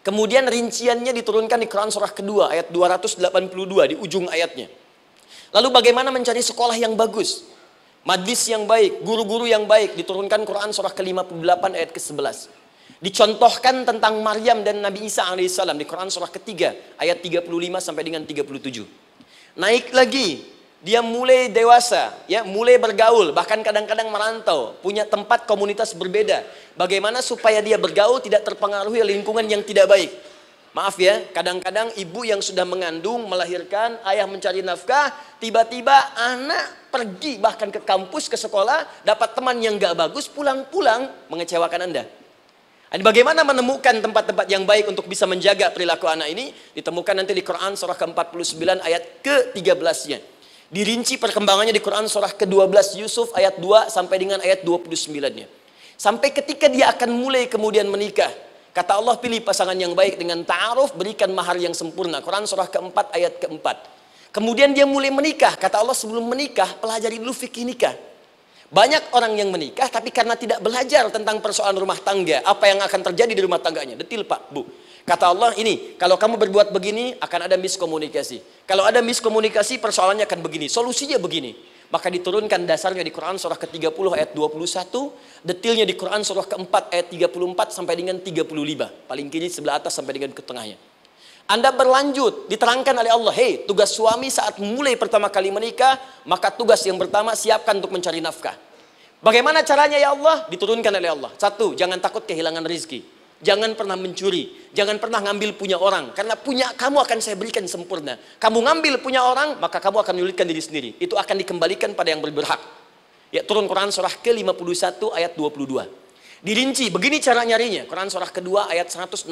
Kemudian rinciannya diturunkan di Quran surah kedua ayat 282 di ujung ayatnya. Lalu bagaimana mencari sekolah yang bagus, majlis yang baik, guru-guru yang baik, diturunkan Quran surah ke-58 ayat ke-11. Dicontohkan tentang Maryam dan Nabi Isa alaihissalam di Quran surah ketiga ayat 35 sampai dengan 37. Naik lagi, dia mulai dewasa, ya, mulai bergaul, bahkan kadang-kadang merantau, punya tempat komunitas berbeda. Bagaimana supaya dia bergaul tidak terpengaruhi oleh lingkungan yang tidak baik. Maaf ya, kadang-kadang ibu yang sudah mengandung, melahirkan, ayah mencari nafkah, tiba-tiba anak pergi bahkan ke kampus, ke sekolah, dapat teman yang gak bagus, pulang-pulang mengecewakan Anda. Bagaimana menemukan tempat-tempat yang baik untuk bisa menjaga perilaku anak ini? Ditemukan nanti di Quran surah ke-49 ayat ke-13-nya. Dirinci perkembangannya di Quran surah ke-12 Yusuf ayat 2 sampai dengan ayat 29-nya. Sampai ketika dia akan mulai kemudian menikah. Kata Allah, pilih pasangan yang baik dengan ta'aruf, berikan mahar yang sempurna. Quran surah ke-4 ayat ke-4. Kemudian dia mulai menikah. Kata Allah, sebelum menikah, pelajari dulu fikih nikah. Banyak orang yang menikah, tapi karena tidak belajar tentang persoalan rumah tangga, apa yang akan terjadi di rumah tangganya. Detil Pak, Bu. Kata Allah, ini, kalau kamu berbuat begini, akan ada miskomunikasi. Kalau ada miskomunikasi, persoalannya akan begini. Solusinya begini. Maka diturunkan dasarnya di Quran surah ke-30 ayat 21, detilnya di Quran surah ke-4 ayat 34 sampai dengan 35. Paling kiri sebelah atas sampai dengan ke tengahnya. Anda berlanjut, diterangkan oleh Allah, hei, tugas suami saat mulai pertama kali menikah, maka tugas yang pertama siapkan untuk mencari nafkah. Bagaimana caranya ya Allah? Diturunkan oleh Allah. Satu, jangan takut kehilangan rezeki. Jangan pernah mencuri, jangan pernah ngambil punya orang, karena punya kamu akan saya berikan sempurna. Kamu ngambil punya orang, maka kamu akan menyulitkan diri sendiri. Itu akan dikembalikan pada yang berhak. Ya, turun Quran surah ke-51 ayat 22. Dirinci, begini cara nyarinya. Quran surah kedua ayat 168.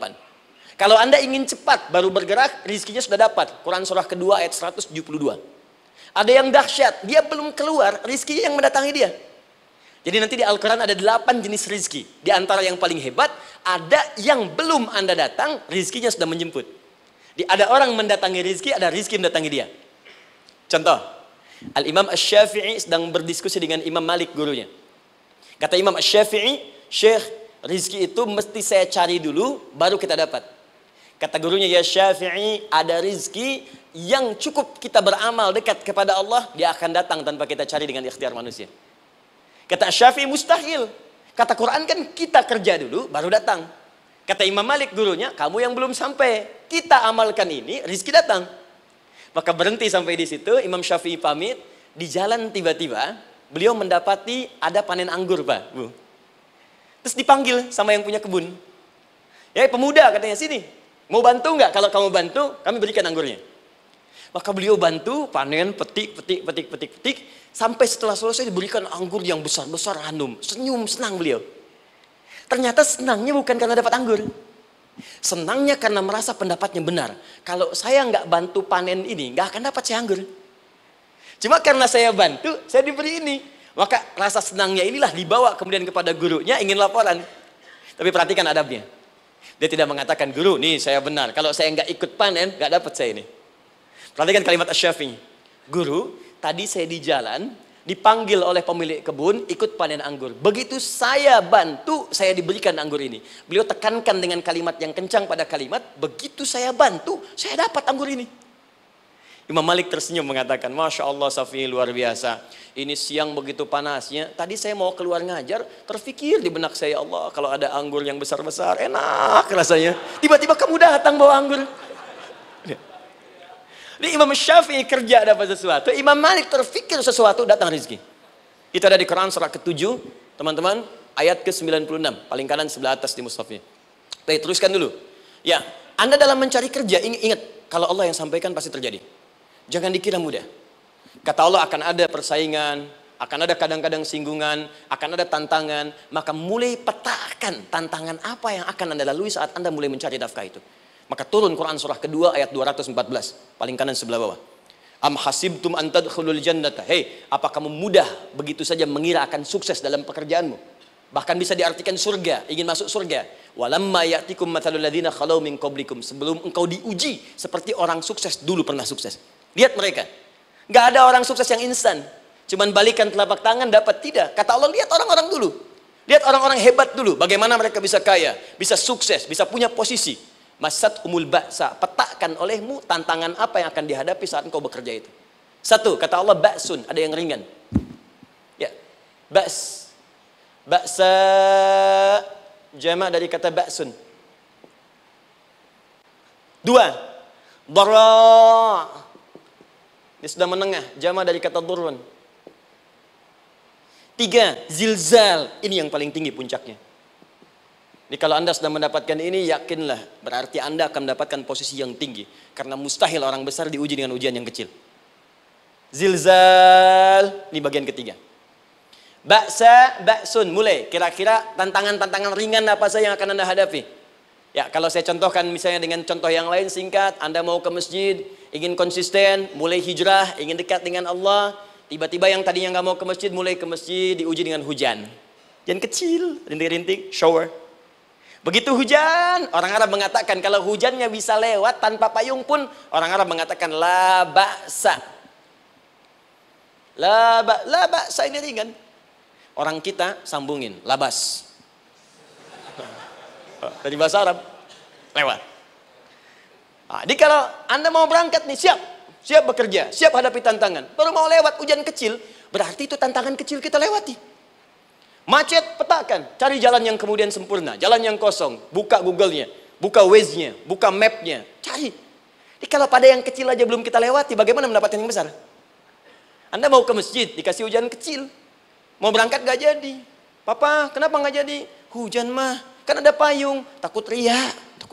Kalau Anda ingin cepat baru bergerak, rizkinya sudah dapat. Quran surah kedua ayat 172. Ada yang dahsyat, dia belum keluar, rizkinya yang mendatangi dia. Jadi nanti di Al-Quran ada 8 jenis rizki. Di antara yang paling hebat, ada yang belum Anda datang, rizkinya sudah menjemput. Ada orang mendatangi rizki, ada rizki mendatangi dia. Contoh, Al-Imam Asy-Syafi'i sedang berdiskusi dengan Imam Malik gurunya. Kata Imam Asy-Syafi'i, Syekh, rizki itu mesti saya cari dulu, baru kita dapat. Kata gurunya, ya Syafi'i, ada rizki yang cukup kita beramal dekat kepada Allah, dia akan datang tanpa kita cari dengan ikhtiar manusia. Kata Syafi'i, mustahil. Kata Quran kan kita kerja dulu baru datang. Kata Imam Malik gurunya, kamu yang belum sampai, kita amalkan ini, rizki datang. Maka berhenti sampai di situ, Imam Syafi'i pamit, di jalan tiba-tiba beliau mendapati ada panen anggur, Pak, Bu. Terus dipanggil sama yang punya kebun. Ya, pemuda katanya, sini, mau bantu nggak? Kalau kamu bantu, kami berikan anggurnya. Maka beliau bantu, panen, petik. Sampai setelah selesai diberikan anggur yang besar-besar, hanum. Senyum, senang beliau. Ternyata senangnya bukan karena dapat anggur. Senangnya karena merasa pendapatnya benar. Kalau saya nggak bantu panen ini, nggak akan dapat saya anggur. Cuma karena saya bantu, saya diberi ini. Maka rasa senangnya inilah dibawa kemudian kepada gurunya, ingin laporan. Tapi perhatikan adabnya. Dia tidak mengatakan, guru, nih saya benar. Kalau saya nggak ikut panen, nggak dapat saya ini. Perhatikan kalimat Asy-Syafi'i. Guru, tadi saya di jalan, dipanggil oleh pemilik kebun, ikut panen anggur. Begitu saya bantu, saya diberikan anggur ini. Beliau tekankan dengan kalimat yang kencang pada kalimat, begitu saya bantu, saya dapat anggur ini. Imam Malik tersenyum mengatakan, Masya Allah Syafi'i luar biasa. Ini siang begitu panasnya, tadi saya mau keluar ngajar, terfikir di benak saya, Allah kalau ada anggur yang besar-besar, enak rasanya. Tiba-tiba kamu datang bawa anggur. Di Imam Syafi'i kerja dapat sesuatu, Imam Malik terfikir sesuatu, datang rezeki. Itu ada di Quran surah ke-7, teman-teman, ayat ke-96, paling kanan sebelah atas di mushafnya. Baik, teruskan dulu. Ya, Anda dalam mencari kerja, ingat, kalau Allah yang sampaikan pasti terjadi. Jangan dikira mudah. Kata Allah akan ada persaingan, akan ada kadang-kadang singgungan, akan ada tantangan, maka mulai petakan tantangan apa yang akan Anda lalui saat Anda mulai mencari nafkah itu. Maka turun Quran surah kedua ayat 214, paling kanan sebelah bawah. Am hasibtum an tadkhulul jannata. Hei, apa kamu mudah begitu saja mengira akan sukses dalam pekerjaanmu? Bahkan bisa diartikan surga, ingin masuk surga. Walamma ya'tikum mathalul ladzina khalau min qablikum. Sebelum engkau diuji seperti orang sukses dulu pernah sukses. Lihat mereka. Enggak ada orang sukses yang instan. Cuman balikan telapak tangan dapat, tidak. Kata Allah, lihat orang-orang dulu. Lihat orang-orang hebat dulu, bagaimana mereka bisa kaya, bisa sukses, bisa punya posisi. Masat umul ba'sa, petakan olehmu tantangan apa yang akan dihadapi saat engkau bekerja itu. Satu, kata Allah ba'sun, ada yang ringan. Ya, ba's. Ba'sa jamak dari kata ba'sun. Dua, dara. Ini sudah menengah, jamak dari kata durun. Tiga, zilzal. Ini yang paling tinggi puncaknya. Jadi kalau Anda sudah mendapatkan ini, yakinlah. Berarti Anda akan mendapatkan posisi yang tinggi. Karena mustahil orang besar diuji dengan ujian yang kecil. Zilzal. Ini bagian ketiga. Ba'sa, ba'sun. Mulai. Kira-kira tantangan-tantangan ringan apa saja yang akan Anda hadapi. Ya, kalau saya contohkan misalnya dengan contoh yang lain singkat. Anda mau ke masjid, ingin konsisten, mulai hijrah, ingin dekat dengan Allah. Tiba-tiba yang tadinya nggak mau ke masjid, mulai ke masjid, diuji dengan hujan. Hujan kecil, rintik-rintik, shower. Begitu hujan, orang Arab mengatakan kalau hujannya bisa lewat tanpa payung pun, orang Arab mengatakan la ba'sa. La ba'sa ini ringan. Orang kita sambungin, labas. Dari bahasa Arab, lewat. Nah, jadi kalau Anda mau berangkat nih, siap bekerja, siap hadapi tantangan. Baru mau lewat hujan kecil, berarti itu tantangan kecil kita lewati. Macet, petakan, cari jalan yang kemudian sempurna, jalan yang kosong, buka Google-nya, buka Waze-nya, buka map-nya, cari. Jadi kalau pada yang kecil aja belum kita lewati, bagaimana mendapatkan yang besar? Anda mau ke masjid, dikasih hujan kecil, mau berangkat gak jadi. Papa, kenapa gak jadi? Hujan mah, kan ada payung, takut riak.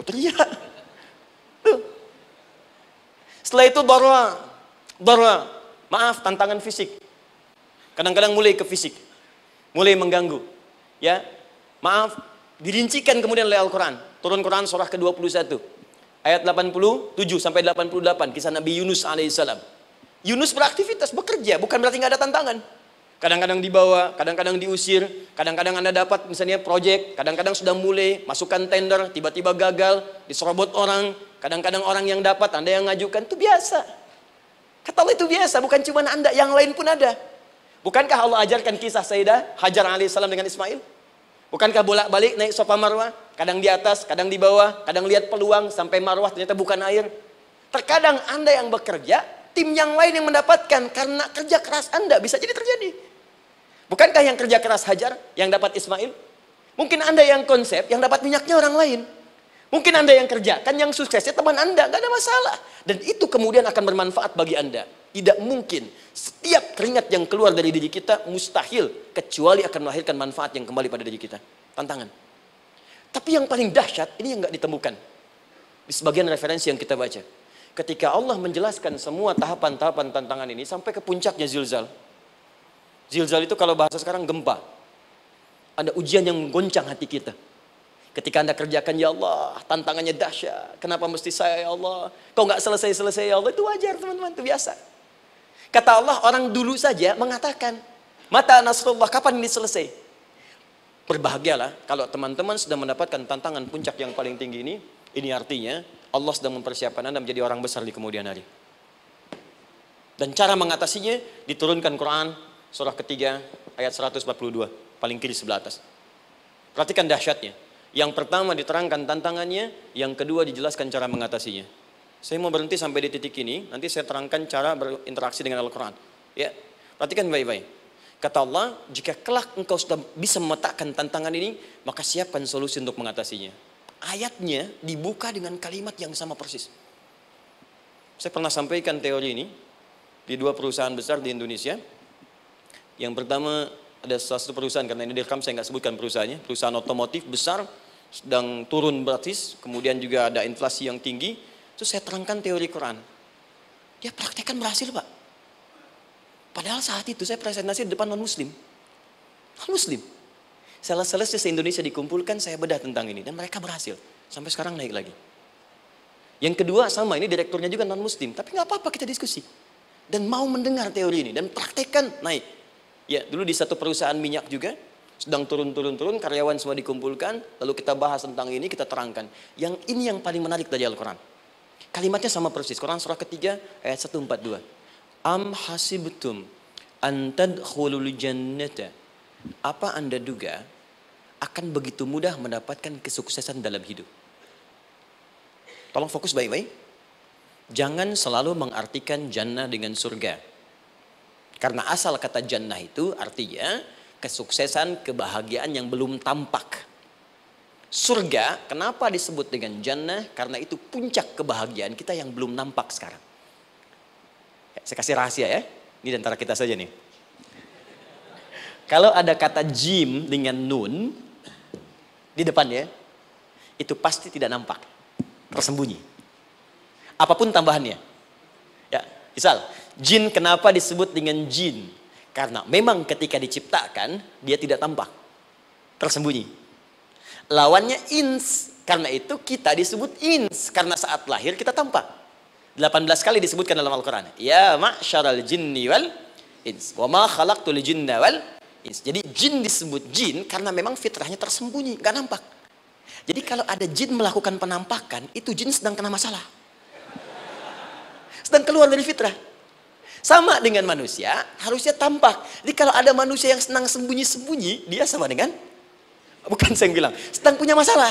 Tuh. Setelah itu darwa, maaf, tantangan fisik. Kadang-kadang mulai ke fisik, mulai mengganggu. Ya, maaf, dirincikan kemudian oleh Al-Quran. Turun Quran surah ke-21, ayat 87 sampai 88, kisah Nabi Yunus alaihissalam. Yunus beraktivitas, bekerja, bukan berarti nggak ada tantangan. Kadang-kadang dibawa, kadang-kadang diusir, kadang-kadang Anda dapat misalnya proyek, kadang-kadang sudah mulai masukkan tender, tiba-tiba gagal, diserobot orang. Kadang-kadang orang yang dapat, Anda yang ngajukan, itu biasa. Kata Allah itu biasa, bukan cuma Anda, yang lain pun ada. Bukankah Allah ajarkan kisah Sayyidah Hajar alaihissalam dengan Ismail? Bukankah bolak-balik naik Safa Marwah, kadang di atas, kadang di bawah, kadang lihat peluang, sampai Marwah ternyata bukan air. Terkadang Anda yang bekerja, tim yang lain yang mendapatkan, karena kerja keras Anda bisa jadi terjadi. Bukankah yang kerja keras Hajar, yang dapat Ismail? Mungkin Anda yang konsep, yang dapat minyaknya orang lain. Mungkin Anda yang kerja, kan yang suksesnya teman Anda, gak ada masalah. Dan itu kemudian akan bermanfaat bagi Anda. Tidak mungkin setiap keringat yang keluar dari diri kita mustahil, kecuali akan melahirkan manfaat yang kembali pada diri kita. Tantangan. Tapi yang paling dahsyat, ini yang gak ditemukan. Di sebagian referensi yang kita baca. Ketika Allah menjelaskan semua tahapan-tahapan tantangan ini, sampai ke puncaknya zilzal. Zilzal itu kalau bahasa sekarang gempa. Ada ujian yang menggoncang hati kita. Ketika Anda kerjakan, ya Allah, tantangannya dahsyat. Kenapa mesti saya, ya Allah? Kau nggak selesai-selesai, ya Allah. Itu wajar, teman-teman. Itu biasa. Kata Allah, orang dulu saja mengatakan, mata nasrullah, kapan ini selesai? Berbahagialah kalau teman-teman sudah mendapatkan tantangan puncak yang paling tinggi ini. Ini artinya, Allah sedang mempersiapkan Anda menjadi orang besar di kemudian hari. Dan cara mengatasinya, diturunkan Quran, surah ketiga, ayat 142. Paling kiri sebelah atas. Perhatikan dahsyatnya. Yang pertama diterangkan tantangannya, yang kedua dijelaskan cara mengatasinya. Saya mau berhenti sampai di titik ini, nanti saya terangkan cara berinteraksi dengan Al-Quran. Ya, perhatikan baik-baik. Kata Allah, jika kelak engkau sudah bisa memetakan tantangan ini, maka siapkan solusi untuk mengatasinya. Ayatnya dibuka dengan kalimat yang sama persis. Saya pernah sampaikan teori ini di dua perusahaan besar di Indonesia. Yang pertama ada satu perusahaan, karena ini direkam saya nggak sebutkan perusahaannya, perusahaan otomotif besar, sedang turun gratis, kemudian juga ada inflasi yang tinggi. Terus saya terangkan teori Quran. Dia praktekkan berhasil, Pak. Padahal saat itu saya presentasi di depan non-muslim. Non-muslim. Sales-sales se-Indonesia dikumpulkan, saya bedah tentang ini. Dan mereka berhasil. Sampai sekarang naik lagi. Yang kedua sama, ini direkturnya juga non-muslim. Tapi nggak apa-apa, kita diskusi. Dan mau mendengar teori ini. Dan praktekkan, naik. Ya, dulu di satu perusahaan minyak juga. Sedang turun, karyawan semua dikumpulkan, lalu kita bahas tentang ini, kita terangkan. Yang ini yang paling menarik dari Al-Quran. Kalimatnya sama persis, Quran surah ketiga, ayat 142. Am hasibtum an tadkhulul jannata. Apa Anda duga akan begitu mudah mendapatkan kesuksesan dalam hidup? Tolong fokus baik-baik. Jangan selalu mengartikan jannah dengan surga. Karena asal kata jannah itu artinya kesuksesan, kebahagiaan yang belum tampak. Surga, kenapa disebut dengan jannah? Karena itu puncak kebahagiaan kita yang belum nampak sekarang. Saya kasih rahasia ya. Ini di antara kita saja nih. Kalau ada kata jim dengan nun di depannya, itu pasti tidak nampak, tersembunyi. Apapun tambahannya. Ya, misal, jin kenapa disebut dengan jin? Karena memang ketika diciptakan, dia tidak tampak, tersembunyi. Lawannya ins, karena itu kita disebut ins, karena saat lahir kita tampak. 18 kali disebutkan dalam Al-Quran. Ya ma'syaral jinni wal ins, wa ma khalaqtul jinna wal ins. Jadi jin disebut jin karena memang fitrahnya tersembunyi, gak nampak. Jadi kalau ada jin melakukan penampakan, itu jin sedang kena masalah. Sedang keluar dari fitrah. Sama dengan manusia, harusnya tampak. Jadi kalau ada manusia yang senang sembunyi-sembunyi, dia sama dengan, bukan saya yang bilang, sedang punya masalah.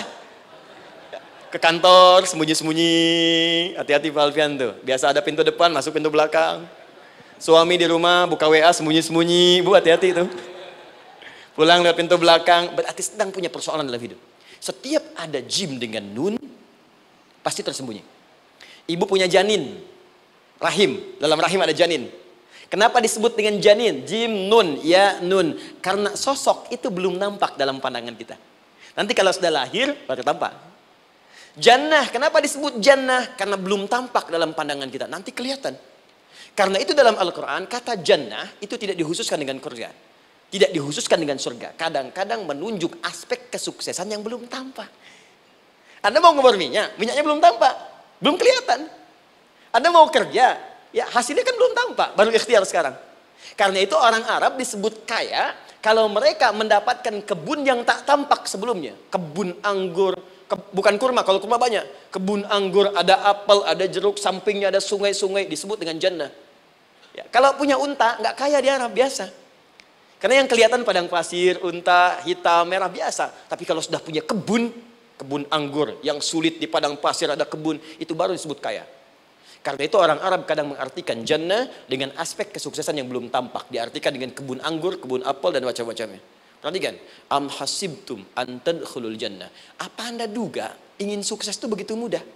Ke kantor, sembunyi-sembunyi, hati-hati Pak Alfian tuh. Biasa ada pintu depan, masuk pintu belakang. Suami di rumah, buka WA, sembunyi-sembunyi. Bu, hati-hati tuh. Pulang lewat pintu belakang, berarti sedang punya persoalan dalam hidup. Setiap ada jim dengan nun, pasti tersembunyi. Ibu punya janin, rahim, dalam rahim ada janin. Kenapa disebut dengan janin? Jim, nun, ya, nun. Karena sosok itu belum nampak dalam pandangan kita. Nanti kalau sudah lahir, baru tampak. Jannah, kenapa disebut jannah? Karena belum tampak dalam pandangan kita. Nanti kelihatan. Karena itu dalam Al-Quran, kata jannah itu tidak dikhususkan dengan surga. Tidak dikhususkan dengan surga. Kadang-kadang menunjuk aspek kesuksesan yang belum tampak. Anda mau ngebor minyak, minyaknya belum tampak. Belum kelihatan. Anda mau kerja, ya hasilnya kan belum tampak. Baru ikhtiar sekarang. Karena itu orang Arab disebut kaya kalau mereka mendapatkan kebun yang tak tampak sebelumnya. Kebun anggur, bukan kurma, kalau kurma banyak. Kebun anggur, ada apel, ada jeruk, sampingnya ada sungai-sungai, disebut dengan jannah. Ya, kalau punya unta, nggak kaya di Arab, biasa. Karena yang kelihatan padang pasir, unta, hitam, merah, biasa. Tapi kalau sudah punya kebun, kebun anggur, yang sulit di padang pasir ada kebun, itu baru disebut kaya. Karena itu orang Arab kadang mengartikan jannah dengan aspek kesuksesan yang belum tampak. Diartikan dengan kebun anggur, kebun apel, dan macam-macamnya. Perhatikan, am hasibtum an tadkhulul jannah. Apa Anda duga ingin sukses itu begitu mudah?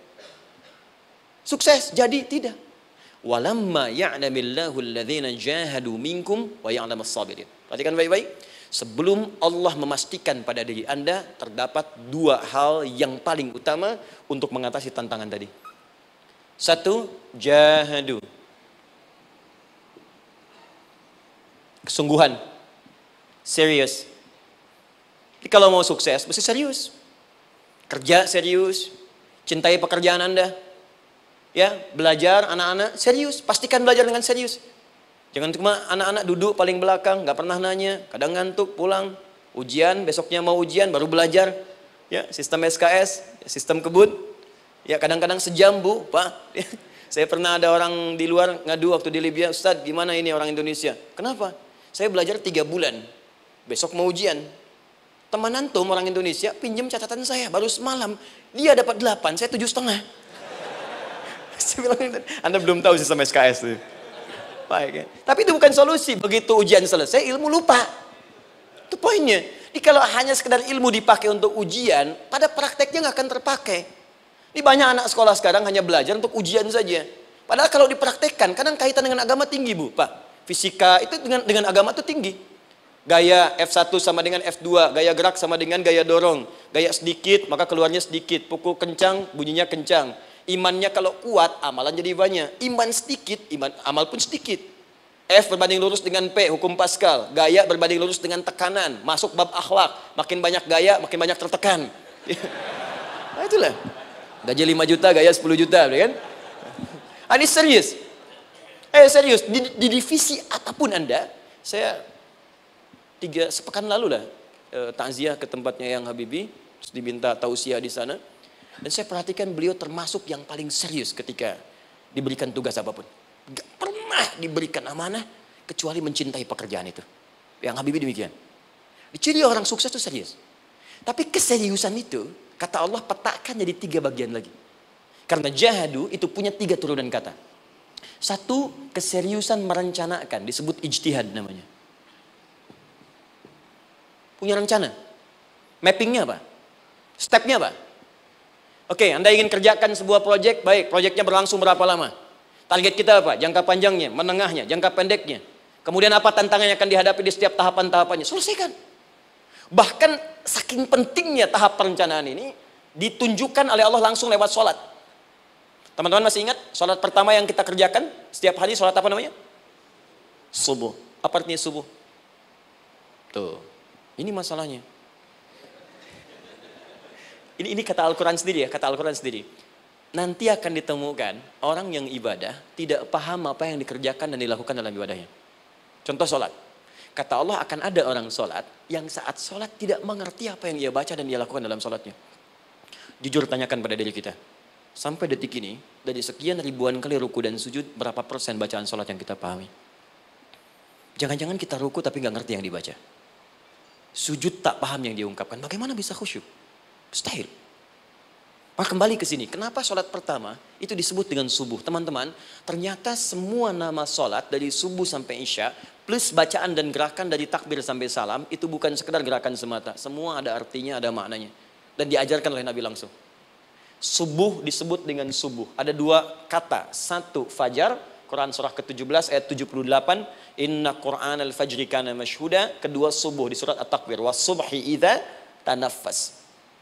Sukses jadi tidak. Walamma ya'lamillahu alladhina jahadu minkum wa ya'lamas sabirin. Perhatikan baik-baik. Sebelum Allah memastikan pada diri Anda terdapat dua hal yang paling utama untuk mengatasi tantangan tadi. Satu, jahadu. Kesungguhan. Serius. Jadi kalau mau sukses, mesti serius. Kerja serius. Cintai pekerjaan Anda. Ya, belajar anak-anak serius. Pastikan belajar dengan serius. Jangan cuma anak-anak duduk paling belakang, nggak pernah nanya, kadang ngantuk, pulang. Ujian, besoknya mau ujian, baru belajar. Ya, sistem SKS, sistem kebut. Ya, kadang-kadang sejam, Bu, Pak. Saya pernah ada orang di luar ngadu waktu di Libya, Ustadz, gimana ini orang Indonesia? Kenapa? Saya belajar 3 bulan. Besok mau ujian. Teman antum orang Indonesia pinjam catatan saya baru semalam. Dia dapat 8, saya 7,5. Saya bilang, Anda belum tahu sistem SKS itu. Baik, ya. Tapi itu bukan solusi. Begitu ujian selesai, ilmu lupa. Itu poinnya. Jadi kalau hanya sekedar ilmu dipakai untuk ujian, pada prakteknya nggak akan terpakai. Ini banyak anak sekolah sekarang hanya belajar untuk ujian saja. Padahal kalau dipraktekkan, kadang kaitan dengan agama tinggi, Bu, Pak. Fisika itu dengan agama itu tinggi. Gaya F1 sama dengan F2, gaya gerak sama dengan gaya dorong. Gaya sedikit, maka keluarnya sedikit. Pukul kencang, bunyinya kencang. Imannya kalau kuat, amalan jadi banyak. Iman sedikit, amal pun sedikit. F berbanding lurus dengan P, hukum Pascal. Gaya berbanding lurus dengan tekanan. Masuk bab akhlak. Makin banyak gaya, makin banyak tertekan. Nah itulah. Gaji 5 juta, gaya 10 juta. Kan? Ini serius. Serius. Di divisi apapun Anda, saya 3 sepekan lalu lah takziah ke tempatnya Yang Habibie, terus diminta tausiah di sana. Dan saya perhatikan beliau termasuk yang paling serius ketika diberikan tugas apapun. Gak pernah diberikan amanah kecuali mencintai pekerjaan itu. Yang Habibie demikian. Ciri orang sukses itu serius. Tapi keseriusan itu, kata Allah petakan jadi 3 bagian lagi. Karena jahadu itu punya 3 turunan kata. 1, keseriusan merencanakan, disebut ijtihad namanya. Punya rencana. Mappingnya apa? Stepnya apa? Oke, Anda ingin kerjakan sebuah proyek, baik, proyeknya berlangsung berapa lama? Target kita apa? Jangka panjangnya, menengahnya, jangka pendeknya. Kemudian apa tantangan yang akan dihadapi di setiap tahapan-tahapannya? Selesaikan. Bahkan saking pentingnya tahap perencanaan ini ditunjukkan oleh Allah langsung lewat sholat. Teman-teman masih ingat sholat pertama yang kita kerjakan setiap hari, sholat apa namanya? Subuh. Apa artinya subuh? Tuh, ini masalahnya. Ini kata Al-Quran sendiri ya, kata Al-Quran sendiri. Nanti akan ditemukan orang yang ibadah tidak paham apa yang dikerjakan dan dilakukan dalam ibadahnya. Contoh sholat. Kata Allah akan ada orang sholat yang saat sholat tidak mengerti apa yang ia baca dan ia lakukan dalam sholatnya. Jujur tanyakan pada diri kita. Sampai detik ini, dari sekian ribuan kali ruku dan sujud, berapa persen bacaan sholat yang kita pahami? Jangan-jangan kita ruku tapi nggak ngerti yang dibaca. Sujud tak paham yang diungkapkan. Bagaimana bisa khusyuk? Mustahil. Maka kembali ke sini. Kenapa sholat pertama itu disebut dengan subuh? Teman-teman, ternyata semua nama sholat dari subuh sampai isya, plus bacaan dan gerakan dari takbir sampai salam, itu bukan sekedar gerakan semata. Semua ada artinya, ada maknanya. Dan diajarkan oleh Nabi langsung. Subuh disebut dengan subuh. Ada 2 kata. 1, fajar. Quran surah ke-17 ayat 78. Inna Qur'an al-fajri kana mashhuda. Kedua, subuh di surat At-Takwir. Was-subhi idza tanaffas.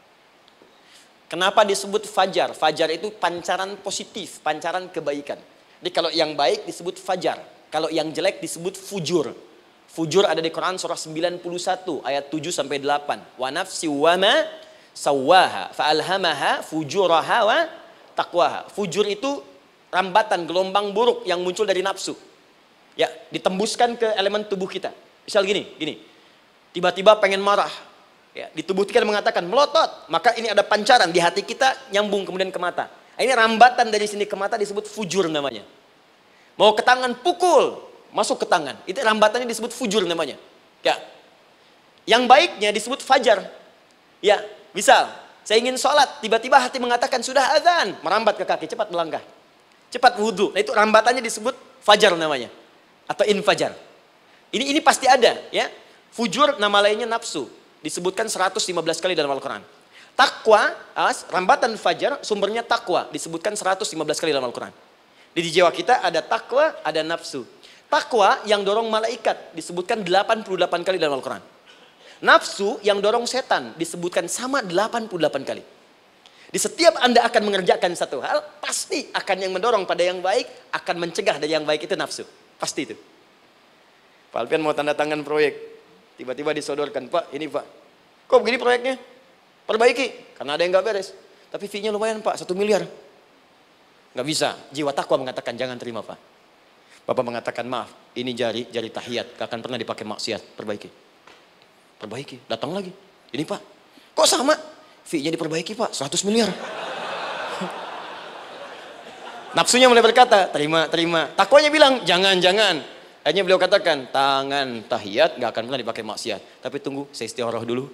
Kenapa disebut fajar? Fajar itu pancaran positif, pancaran kebaikan. Jadi kalau yang baik disebut fajar. Kalau yang jelek disebut fujur. Fujur ada di Quran surah 91 ayat 7 sampai 8. Wa nafsi wa ma sawwaha fa'alhamaha fujuraha wa taqwaha. Fujur itu rambatan gelombang buruk yang muncul dari nafsu. Ya, ditembuskan ke elemen tubuh kita. Misal gini. Tiba-tiba pengen marah. Ya, di tubuh kita mengatakan melotot, maka ini ada pancaran di hati kita nyambung kemudian ke mata. Ini rambatan dari sini ke mata disebut fujur namanya. Mau ke tangan pukul, masuk ke tangan. Itu rambatannya disebut fujur namanya. Ya. Yang baiknya disebut fajar. Ya, misal saya ingin sholat, tiba-tiba hati mengatakan sudah azan, merambat ke kaki, cepat melangkah. Cepat wudhu. Nah, itu rambatannya disebut fajar namanya. Atau infajar. Ini pasti ada, ya. Fujur nama lainnya nafsu. Disebutkan 115 kali dalam Al-Quran. Takwa, rambatan fajar, sumbernya takwa. Disebutkan 115 kali dalam Al-Quran. Di jiwa kita ada takwa, ada nafsu. Takwa yang dorong malaikat, disebutkan 88 kali dalam Al-Quran. Nafsu yang dorong setan, disebutkan sama 88 kali. Di setiap Anda akan mengerjakan satu hal, pasti akan yang mendorong pada yang baik, akan mencegah dari yang baik itu nafsu. Pasti itu. Pak Alpian mau tanda tangan proyek. Tiba-tiba disodorkan, Pak, ini Pak. Kok begini proyeknya? Perbaiki, karena ada yang nggak beres. Tapi fee-nya lumayan Pak, 1 miliar. Nggak bisa, jiwa takwa mengatakan jangan terima Pak. Bapak mengatakan maaf, ini jari tahiyat, gak akan pernah dipakai maksiat, perbaiki, datang lagi. Ini Pak, kok sama? Fee-nya diperbaiki Pak, 100 miliar. Nafsunya mulai berkata, terima. Takwanya bilang, jangan. Akhirnya beliau katakan, tangan tahiyat gak akan pernah dipakai maksiat. Tapi tunggu, saya istighoroh dulu.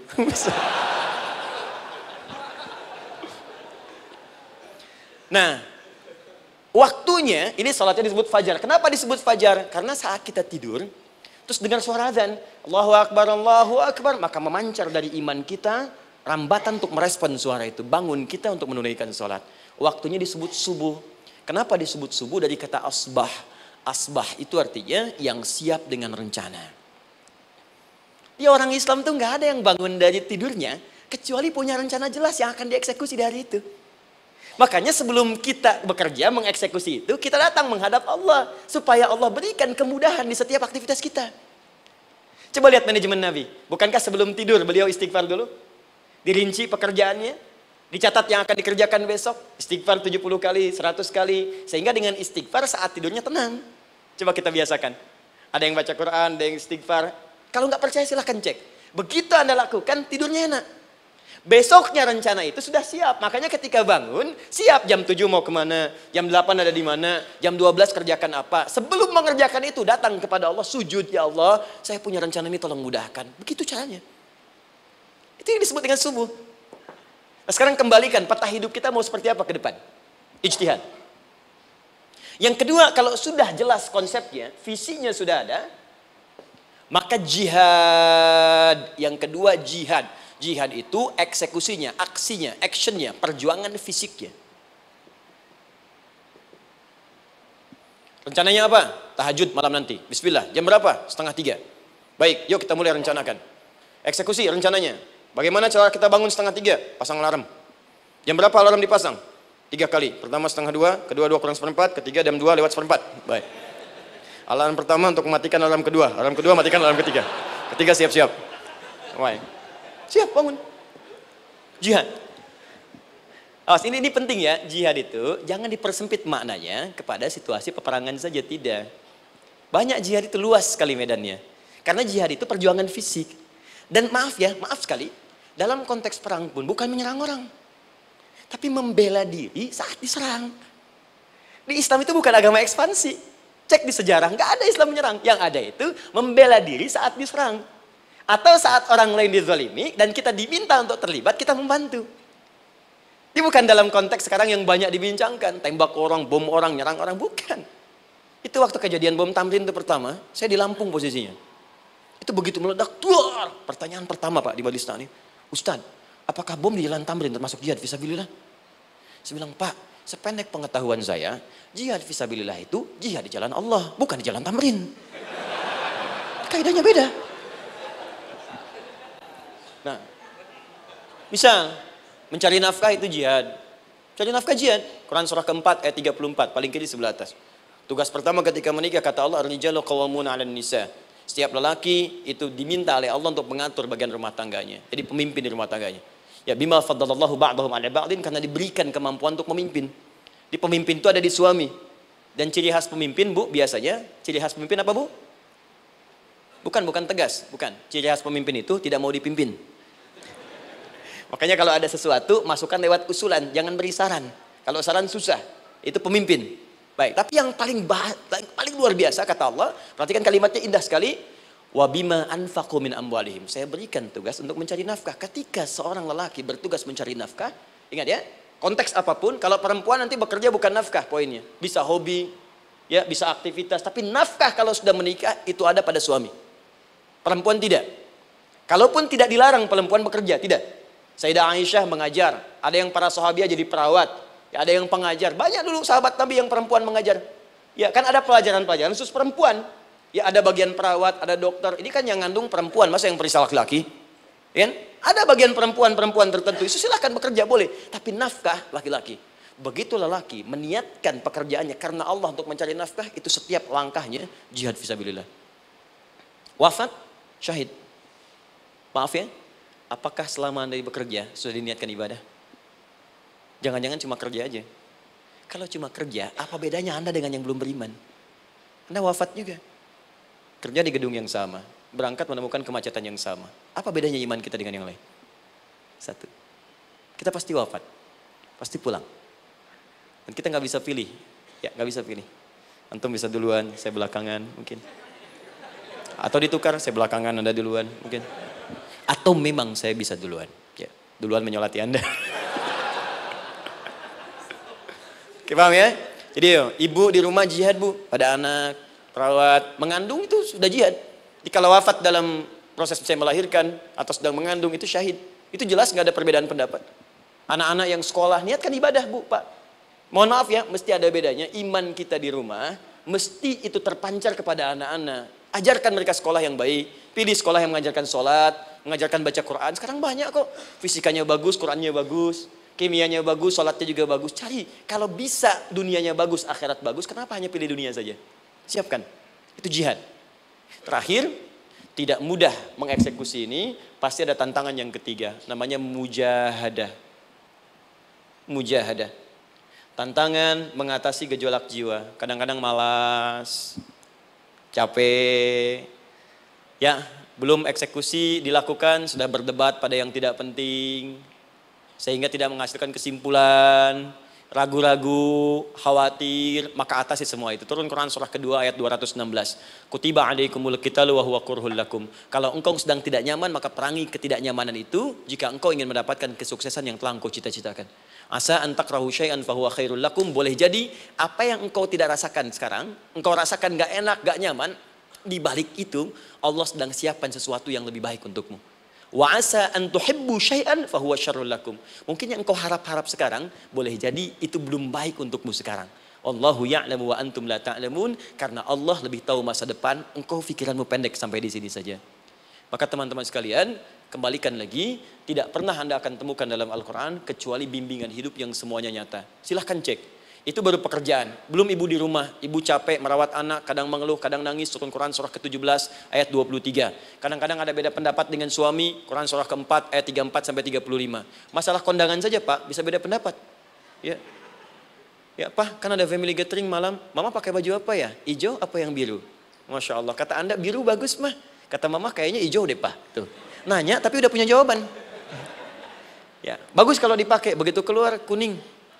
Nah, waktunya, ini salatnya disebut fajar. Kenapa disebut fajar? Karena saat kita tidur, terus dengar suara azan, Allahu Akbar, maka memancar dari iman kita, rambatan untuk merespon suara itu. Bangun kita untuk menunaikan salat. Waktunya disebut subuh. Kenapa disebut subuh? Dari kata asbah. Asbah itu artinya yang siap dengan rencana. Ya, orang Islam tuh nggak ada yang bangun dari tidurnya kecuali punya rencana jelas yang akan dieksekusi di hari itu. Makanya sebelum kita bekerja mengeksekusi itu, kita datang menghadap Allah supaya Allah berikan kemudahan di setiap aktivitas kita. Coba lihat manajemen Nabi. Bukankah sebelum tidur beliau istighfar dulu? Dirinci pekerjaannya, dicatat yang akan dikerjakan besok, istighfar 70 kali, 100 kali, sehingga dengan istighfar saat tidurnya tenang. Coba kita biasakan. Ada yang baca Quran, ada yang istighfar. Kalau nggak percaya silahkan cek. Begitu Anda lakukan, tidurnya enak. Besoknya rencana itu sudah siap. Makanya ketika bangun, siap jam 7 mau kemana, jam 8 ada di mana, jam 12 kerjakan apa. Sebelum mengerjakan itu, datang kepada Allah, sujud, ya Allah, saya punya rencana ini tolong mudahkan. Begitu caranya. Itu yang disebut dengan subuh. Nah, sekarang kembalikan peta hidup kita mau seperti apa ke depan. Ijtihad. Yang kedua, kalau sudah jelas konsepnya, visinya sudah ada, maka jihad. Yang kedua jihad. Jihad itu eksekusinya, aksinya, actionnya, perjuangan fisiknya. Rencananya apa? Tahajud malam nanti. Bismillah. Jam berapa? 2:30. Baik, yuk kita mulai rencanakan. Eksekusi rencananya. Bagaimana cara kita bangun 2:30? Pasang alarm. Jam berapa alarm dipasang? 3 kali. Pertama 1:30, kedua 2:4, ketiga jam 2:4. Baik. Alarm pertama untuk mematikan alarm kedua. Alarm kedua matikan alarm ketiga. Ketiga siap-siap. Baik. Siap bangun. Jihad. Awas, ini penting ya, jihad itu jangan dipersempit maknanya kepada situasi peperangan saja, tidak. Banyak jihad itu luas sekali medannya. Karena jihad itu perjuangan fisik. Dan maaf sekali, dalam konteks perang pun bukan menyerang orang. Tapi membela diri saat diserang. Di Islam itu bukan agama ekspansi. Cek di sejarah, nggak ada Islam menyerang. Yang ada itu membela diri saat diserang. Atau saat orang lain dizalimi dan kita diminta untuk terlibat, kita membantu. Ini bukan dalam konteks sekarang yang banyak dibincangkan. Tembak orang, bom orang, nyerang orang. Bukan. Itu waktu kejadian bom Tamrin itu pertama, saya di Lampung posisinya. Itu begitu meledak, duar. Pertanyaan pertama Pak di Majelis Taklim, Ustadz, apakah bom di Jalan Tamrin termasuk jihad fisabilillah? Saya bilang, Pak, sependek pengetahuan saya, jihad fisabilillah itu jihad di jalan Allah, bukan di Jalan Tamrin. Kaidahnya beda. Nah, misal mencari nafkah itu jihad. Cari nafkah jihad. Quran surah keempat ayat 34, paling kiri sebelah atas. Tugas pertama ketika menikah kata Allah, ar-rijalu qawwamuna 'alan nisa. Setiap lelaki itu diminta oleh Allah untuk mengatur bagian rumah tangganya. Jadi pemimpin di rumah tangganya. Ya bima faddalallahu ba'dahum 'ala ba'din, karena diberikan kemampuan untuk memimpin. Di pemimpin itu ada di suami. Dan ciri khas pemimpin, Bu, biasanya ciri khas pemimpin apa, Bu? Bukan tegas, bukan. Ciri khas pemimpin itu tidak mau dipimpin. Makanya kalau ada sesuatu, masukkan lewat usulan, jangan beri saran. Kalau saran susah, itu pemimpin. Baik, tapi yang paling luar biasa kata Allah, perhatikan kalimatnya indah sekali. Wa bima anfaqu min amwalihim. Saya berikan tugas untuk mencari nafkah. Ketika seorang lelaki bertugas mencari nafkah, ingat ya, konteks apapun, kalau perempuan nanti bekerja bukan nafkah poinnya. Bisa hobi, ya, bisa aktivitas, tapi nafkah kalau sudah menikah itu ada pada suami. Perempuan tidak. Kalaupun tidak dilarang perempuan bekerja, tidak. Sayyidah Aisyah mengajar, ada yang para sahabiah jadi perawat, ya, ada yang pengajar. Banyak dulu sahabat Nabi yang perempuan mengajar. Ya, kan ada pelajaran-pelajaran khusus perempuan. Ya, ada bagian perawat, ada dokter. Ini kan yang ngandung perempuan, masa yang periksa laki-laki? Ya, ada bagian perempuan tertentu. Itu silahkan bekerja boleh, tapi nafkah laki-laki. Begitu lelaki meniatkan pekerjaannya karena Allah untuk mencari nafkah, itu setiap langkahnya jihad fisabilillah. Wafat, syahid. Maaf ya, apakah selama Anda bekerja sudah diniatkan ibadah? Jangan-jangan cuma kerja aja. Kalau cuma kerja, apa bedanya Anda dengan yang belum beriman? Anda wafat juga. Kerja di gedung yang sama, berangkat menemukan kemacetan yang sama. Apa bedanya iman kita dengan yang lain? Satu, kita pasti wafat, pasti pulang. Dan kita nggak bisa pilih, ya nggak bisa pilih. Antum bisa duluan, saya belakangan mungkin. Atau ditukar, saya belakangan, Anda duluan mungkin. Atau memang saya bisa duluan, ya duluan menyolati Anda. Oke, paham ya? Jadi ibu di rumah jihad, Bu, pada anak, perawat, mengandung itu sudah jihad. Jadi kalau wafat dalam proses saya melahirkan atau sedang mengandung itu syahid. Itu jelas nggak ada perbedaan pendapat. Anak-anak yang sekolah niatkan ibadah, Bu, Pak. Mohon maaf ya, mesti ada bedanya. Iman kita di rumah mesti itu terpancar kepada anak-anak. Ajarkan mereka sekolah yang baik. Pilih sekolah yang mengajarkan sholat, mengajarkan baca Quran. Sekarang banyak kok. Fisikanya bagus, Qurannya bagus, kimianya bagus, sholatnya juga bagus. Cari. Kalau bisa dunianya bagus, akhirat bagus, kenapa hanya pilih dunia saja? Siapkan. Itu jihad. Terakhir, tidak mudah mengeksekusi ini. Pasti ada tantangan yang ketiga. Namanya mujahadah. Mujahadah. Tantangan mengatasi gejolak jiwa. Kadang-kadang malas, capek, ya belum eksekusi dilakukan sudah berdebat pada yang tidak penting, sehingga tidak menghasilkan kesimpulan, ragu-ragu, khawatir, maka atasi semua itu. Turun Quran surah kedua ayat 216. Kutiba alaikumul qitalu wa huwa kurhul lakum. Kalau engkau sedang tidak nyaman, maka perangi ketidaknyamanan itu jika engkau ingin mendapatkan kesuksesan yang telah engkau cita-citakan. Asa an takrahu syai'an fahuwa khairul lakum. Boleh jadi apa yang engkau tidak rasakan sekarang, engkau rasakan gak enak, gak nyaman, di balik itu Allah sedang siapkan sesuatu yang lebih baik untukmu. Wa asa an tuhibbu syai'an fahuwa syarrul lakum. Mungkin yang engkau harap-harap sekarang, boleh jadi itu belum baik untukmu sekarang. Allahu ya'lamu wa antum la ta'lamun. Karena Allah lebih tahu masa depan, engkau pikiranmu pendek sampai di sini saja. Maka teman-teman sekalian, kembalikan lagi, tidak pernah Anda akan temukan dalam Al-Quran kecuali bimbingan hidup yang semuanya nyata. Silahkan cek. Itu baru pekerjaan. Belum ibu di rumah, ibu capek merawat anak, kadang mengeluh, kadang nangis, turun Quran surah ke-17 ayat 23. Kadang-kadang ada beda pendapat dengan suami, Quran surah ke-4 ayat 34 sampai 35. Masalah kondangan saja Pak, bisa beda pendapat. Ya. Ya Pak, kan ada family gathering malam, mama pakai baju apa ya? Hijau apa yang biru? Masya Allah, kata Anda biru bagus mah. Kata mama kayaknya hijau deh Pak. Tuh. Nanya tapi udah punya jawaban. Ya, bagus kalau dipakai, begitu keluar kuning.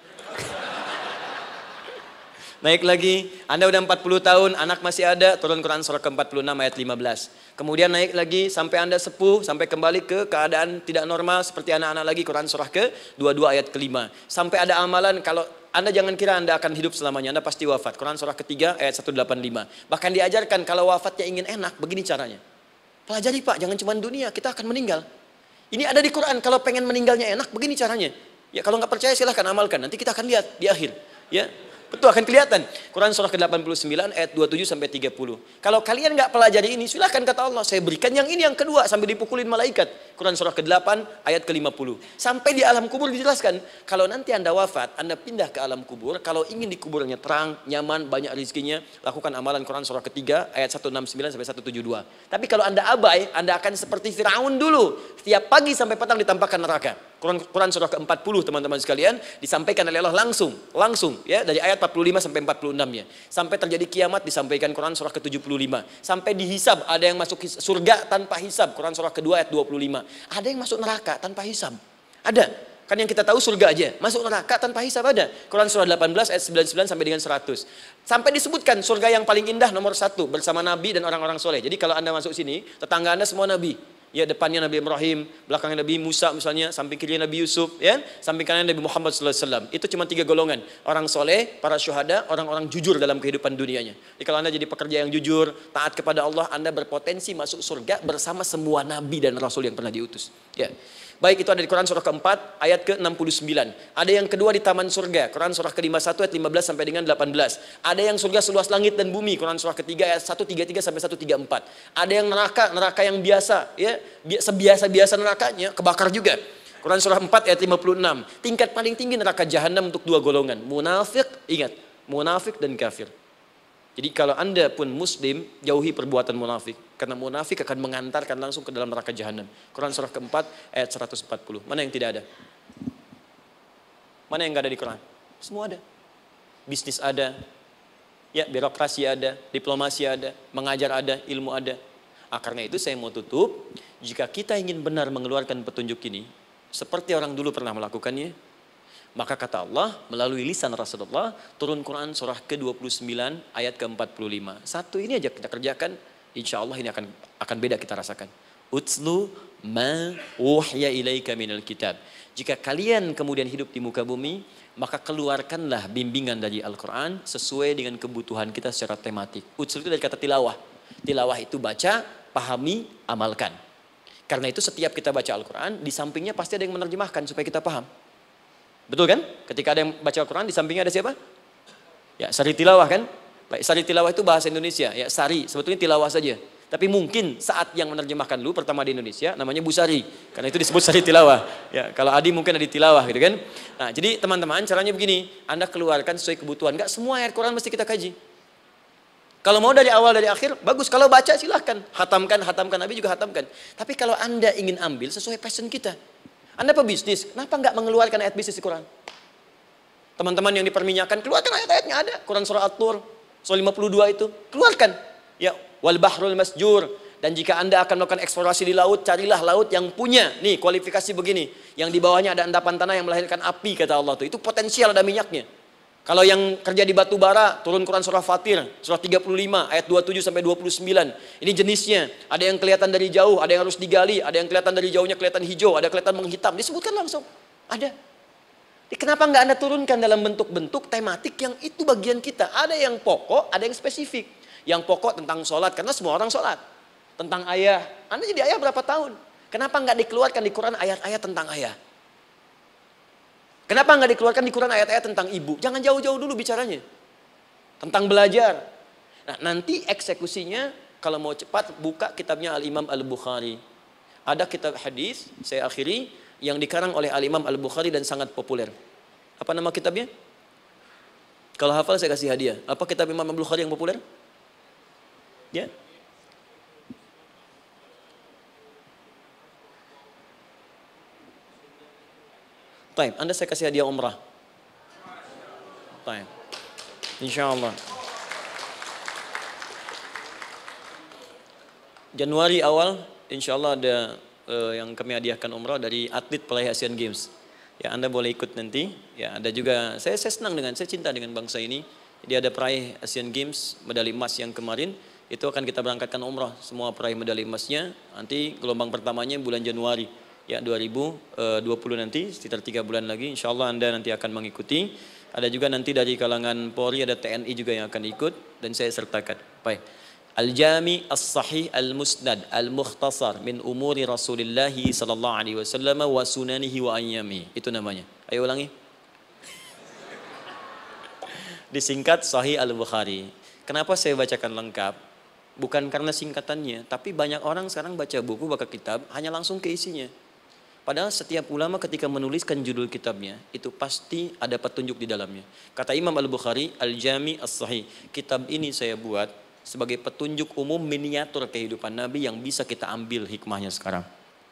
Naik lagi, Anda udah 40 tahun, anak masih ada, turun Quran surah ke-46 ayat 15. Kemudian naik lagi sampai Anda sepuh, sampai kembali ke keadaan tidak normal seperti anak-anak lagi, Quran surah ke-22 ayat ke-5. Sampai ada amalan, kalau Anda jangan kira Anda akan hidup selamanya, Anda pasti wafat. Quran surah ke-3 ayat 185. Bahkan diajarkan kalau wafatnya ingin enak, begini caranya. Pelajari Pak, jangan cuma dunia, kita akan meninggal. Ini ada di Quran, kalau pengen meninggalnya enak, begini caranya. Ya kalau nggak percaya silahkan amalkan, nanti kita akan lihat di akhir. Ya, betul akan kelihatan. Quran surah ke-89 ayat 27 sampai 30. Kalau kalian nggak pelajari ini, silahkan kata Allah, saya berikan yang ini yang kedua sambil dipukulin malaikat. Quran surah ke-8 ayat ke-50. Sampai di alam kubur dijelaskan, kalau nanti Anda wafat, Anda pindah ke alam kubur, kalau ingin di kuburnya terang, nyaman, banyak rezekinya, lakukan amalan Quran surah ke-3 ayat 169 sampai 172. Tapi kalau Anda abai, Anda akan seperti Firaun dulu. Setiap pagi sampai petang ditampakkan neraka. Quran surah ke-40 teman-teman sekalian disampaikan oleh Allah langsung ya dari ayat 45 sampai 46 ya. Sampai terjadi kiamat disampaikan Quran surah ke-75. Sampai dihisab ada yang masuk surga tanpa hisab, Quran surah ke-2 ayat 25. Ada yang masuk neraka tanpa hisab. Ada. Kan yang kita tahu surga aja, masuk neraka tanpa hisab ada. Quran surah 18 ayat 99 sampai dengan 100. Sampai disebutkan surga yang paling indah nomor 1 bersama Nabi dan orang-orang soleh. Jadi kalau Anda masuk sini, tetangga Anda semua Nabi. Ya depannya Nabi Ibrahim, belakangnya Nabi Musa misalnya, samping kirinya Nabi Yusuf, ya, samping kanan Nabi Muhammad SAW. Itu cuma 3 golongan, orang soleh, para syuhada, orang-orang jujur dalam kehidupan dunianya. Jadi kalau Anda jadi pekerja yang jujur, taat kepada Allah, Anda berpotensi masuk surga bersama semua Nabi dan Rasul yang pernah diutus. Ya. Baik itu ada di Quran surah ke-4 ayat ke-69. Ada yang kedua di taman surga, Quran surah ke-51 ayat 15 sampai dengan 18. Ada yang surga seluas langit dan bumi, Quran surah ke-3 ayat 133 sampai 134. Ada yang neraka yang biasa, ya, sebiasa-biasa nerakanya kebakar juga. Quran surah 4 ayat 56. Tingkat paling tinggi neraka jahanam untuk 2 golongan, munafik, ingat, munafik dan kafir. Jadi kalau Anda pun muslim, jauhi perbuatan munafik. Karena munafik akan mengantarkan langsung ke dalam neraka jahanam. Quran surah ke-4 ayat 140. Mana yang tidak ada? Mana yang nggak ada di Quran? Semua ada. Bisnis ada, ya birokrasi ada, diplomasi ada, mengajar ada, ilmu ada. Karena itu saya mau tutup, jika kita ingin benar mengeluarkan petunjuk ini, seperti orang dulu pernah melakukannya, maka kata Allah melalui lisan Rasulullah turun Quran surah ke-29 ayat ke-45. Satu ini aja kita kerjakan, insya Allah ini akan beda kita rasakan. Utslu ma uhya ilaika minal kitab. Jika kalian kemudian hidup di muka bumi, maka keluarkanlah bimbingan dari Al-Quran sesuai dengan kebutuhan kita secara tematik. Utslu itu dari kata tilawah. Tilawah itu baca, pahami, amalkan. Karena itu setiap kita baca Al-Quran, di sampingnya pasti ada yang menerjemahkan supaya kita paham. Betul kan? Ketika ada yang baca Al-Quran, di sampingnya ada siapa? Ya, sari tilawah kan? Baik, sari tilawah itu bahasa Indonesia. Ya, sari, sebetulnya tilawah saja. Tapi mungkin saat yang menerjemahkan dulu pertama di Indonesia, namanya Bu Sari. Karena itu disebut sari tilawah. Ya, kalau Adi mungkin ada di tilawah gitu kan? Nah, jadi teman-teman, caranya begini. Anda keluarkan sesuai kebutuhan. Enggak semua ayat Quran mesti kita kaji. Kalau mau dari awal dari akhir, bagus. Kalau baca silahkan. Hatamkan, Nabi juga hatamkan. Tapi kalau Anda ingin ambil sesuai passion kita. Anda pebisnis, kenapa nggak mengeluarkan ayat bisnis di Quran? Teman-teman yang diperminyakan, keluarkan ayat-ayatnya ada. Quran surah At-Tur, surah 52 itu, keluarkan. Ya, wal bahrul masjur. Dan jika Anda akan melakukan eksplorasi di laut, carilah laut yang punya, nih kualifikasi begini. Yang di bawahnya ada endapan tanah yang melahirkan api, kata Allah itu potensial ada minyaknya. Kalau yang kerja di batu bara, turun Quran surah Fatir, surah 35 ayat 27 sampai 29. Ini jenisnya. Ada yang kelihatan dari jauh, ada yang harus digali, ada yang kelihatan dari jauhnya kelihatan hijau, ada kelihatan menghitam. Disebutkan langsung. Ada. Kenapa nggak Anda turunkan dalam bentuk-bentuk tematik yang itu bagian kita? Ada yang pokok, ada yang spesifik. Yang pokok tentang sholat, karena semua orang sholat. Tentang ayah. Anda jadi ayah berapa tahun? Kenapa nggak dikeluarkan di Quran ayat-ayat tentang ayah? Kenapa nggak dikeluarkan di Quran ayat-ayat tentang ibu? Jangan jauh-jauh dulu bicaranya. Tentang belajar. Nah, nanti eksekusinya kalau mau cepat buka kitabnya Al-Imam Al-Bukhari. Ada kitab hadis, saya akhiri, yang dikarang oleh Al-Imam Al-Bukhari dan sangat populer. Apa nama kitabnya? Kalau hafal saya kasih hadiah. Apa kitab Imam Al-Bukhari yang populer? Ya. Taib, Anda saya kasih hadiah umrah. Taib. InsyaAllah. Januari awal, InsyaAllah ada yang kami hadiahkan umrah dari atlet peraih Asian Games. Ya, Anda boleh ikut nanti. Ya, ada juga, saya senang saya cinta dengan bangsa ini. Jadi ada peraih Asian Games, medali emas yang kemarin, itu akan kita berangkatkan umrah. Semua peraih medali emasnya, nanti gelombang pertamanya bulan Januari. Ya, 2020 nanti, sekitar 3 bulan lagi, InsyaAllah Anda nanti akan mengikuti. Ada juga nanti dari kalangan Polri, ada TNI juga yang akan ikut, dan saya sertakan. Baik. Al-Jami As-Sahih Al-Musnad Al-Mukhtasar min umuri Rasulullah sallallahu alaihi wasallam wa sunanihi wa ayyami. Itu namanya. Ayo ulangi. Disingkat Sahih Al-Bukhari. Kenapa saya bacakan lengkap? Bukan karena singkatannya, tapi banyak orang sekarang baca buku, baca kitab hanya langsung ke isinya. Padahal setiap ulama ketika menuliskan judul kitabnya, itu pasti ada petunjuk di dalamnya. Kata Imam Al-Bukhari, Al-Jami As-Sahih. Kitab ini saya buat sebagai petunjuk umum miniatur kehidupan Nabi yang bisa kita ambil hikmahnya sekarang.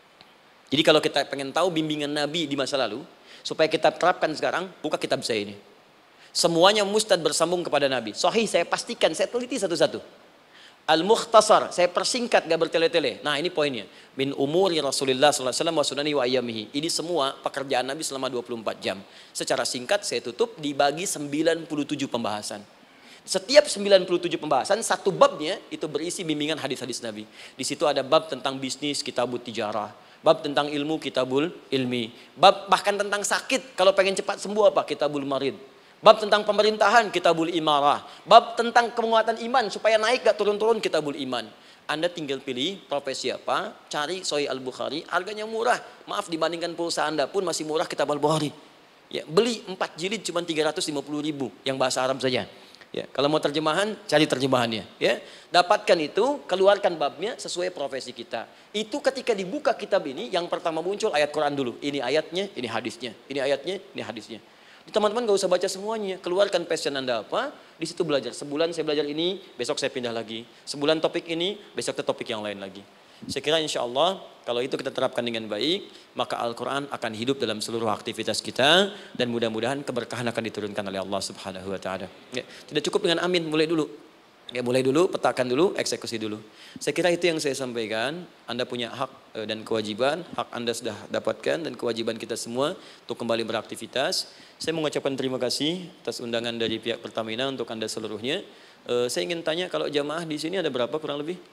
Jadi kalau kita pengen tahu bimbingan Nabi di masa lalu, supaya kita terapkan sekarang, buka kitab saya ini. Semuanya mustad bersambung kepada Nabi. Sahih saya pastikan, saya teliti satu-satu. Al-Mukhtasar, saya persingkat gak bertele-tele. Nah ini poinnya. Min umuri Rasulullah SAW wa sunani wa ayyamihi. Ini semua pekerjaan Nabi selama 24 jam. Secara singkat saya tutup dibagi 97 pembahasan. Setiap 97 pembahasan, satu babnya itu berisi bimbingan hadis-hadis Nabi. Di situ ada bab tentang bisnis, kitabul tijarah. Bab tentang ilmu, kitabul ilmi. Bab bahkan tentang sakit, kalau pengen cepat sembuh apa? Kitabul marid. Bab tentang pemerintahan, kitabul imarah. Bab tentang penguatan iman, supaya naik gak turun-turun, kitabul iman. Anda tinggal pilih profesi apa, cari Sahih Al-Bukhari, harganya murah. Maaf, dibandingkan pulsa Anda pun masih murah kitab Al-Bukhari. Ya, beli 4 jilid cuma 350.000 yang bahasa Arab saja. Ya, kalau mau terjemahan, cari terjemahannya. Ya, dapatkan itu, keluarkan babnya sesuai profesi kita. Itu ketika dibuka kitab ini, yang pertama muncul ayat Quran dulu. Ini ayatnya, ini hadisnya. Ini ayatnya, ini hadisnya. Teman-teman gak usah baca semuanya. Keluarkan passion Anda apa, di situ belajar. Sebulan saya belajar ini, besok saya pindah lagi. Sebulan topik ini, besok ke topik yang lain lagi. Saya kira insya Allah kalau itu kita terapkan dengan baik, maka Al-Quran akan hidup dalam seluruh aktivitas kita dan mudah-mudahan keberkahan akan diturunkan oleh Allah Subhanahu Wa Taala. Ya, tidak cukup dengan amin, mulai dulu. Ya, mulai dulu, petakan dulu, eksekusi dulu. Saya kira itu yang saya sampaikan. Anda punya hak dan kewajiban, hak Anda sudah dapatkan dan kewajiban kita semua untuk kembali beraktivitas. Saya mengucapkan terima kasih atas undangan dari pihak Pertamina untuk Anda seluruhnya. Saya ingin tanya, kalau jamaah di sini ada berapa kurang lebih?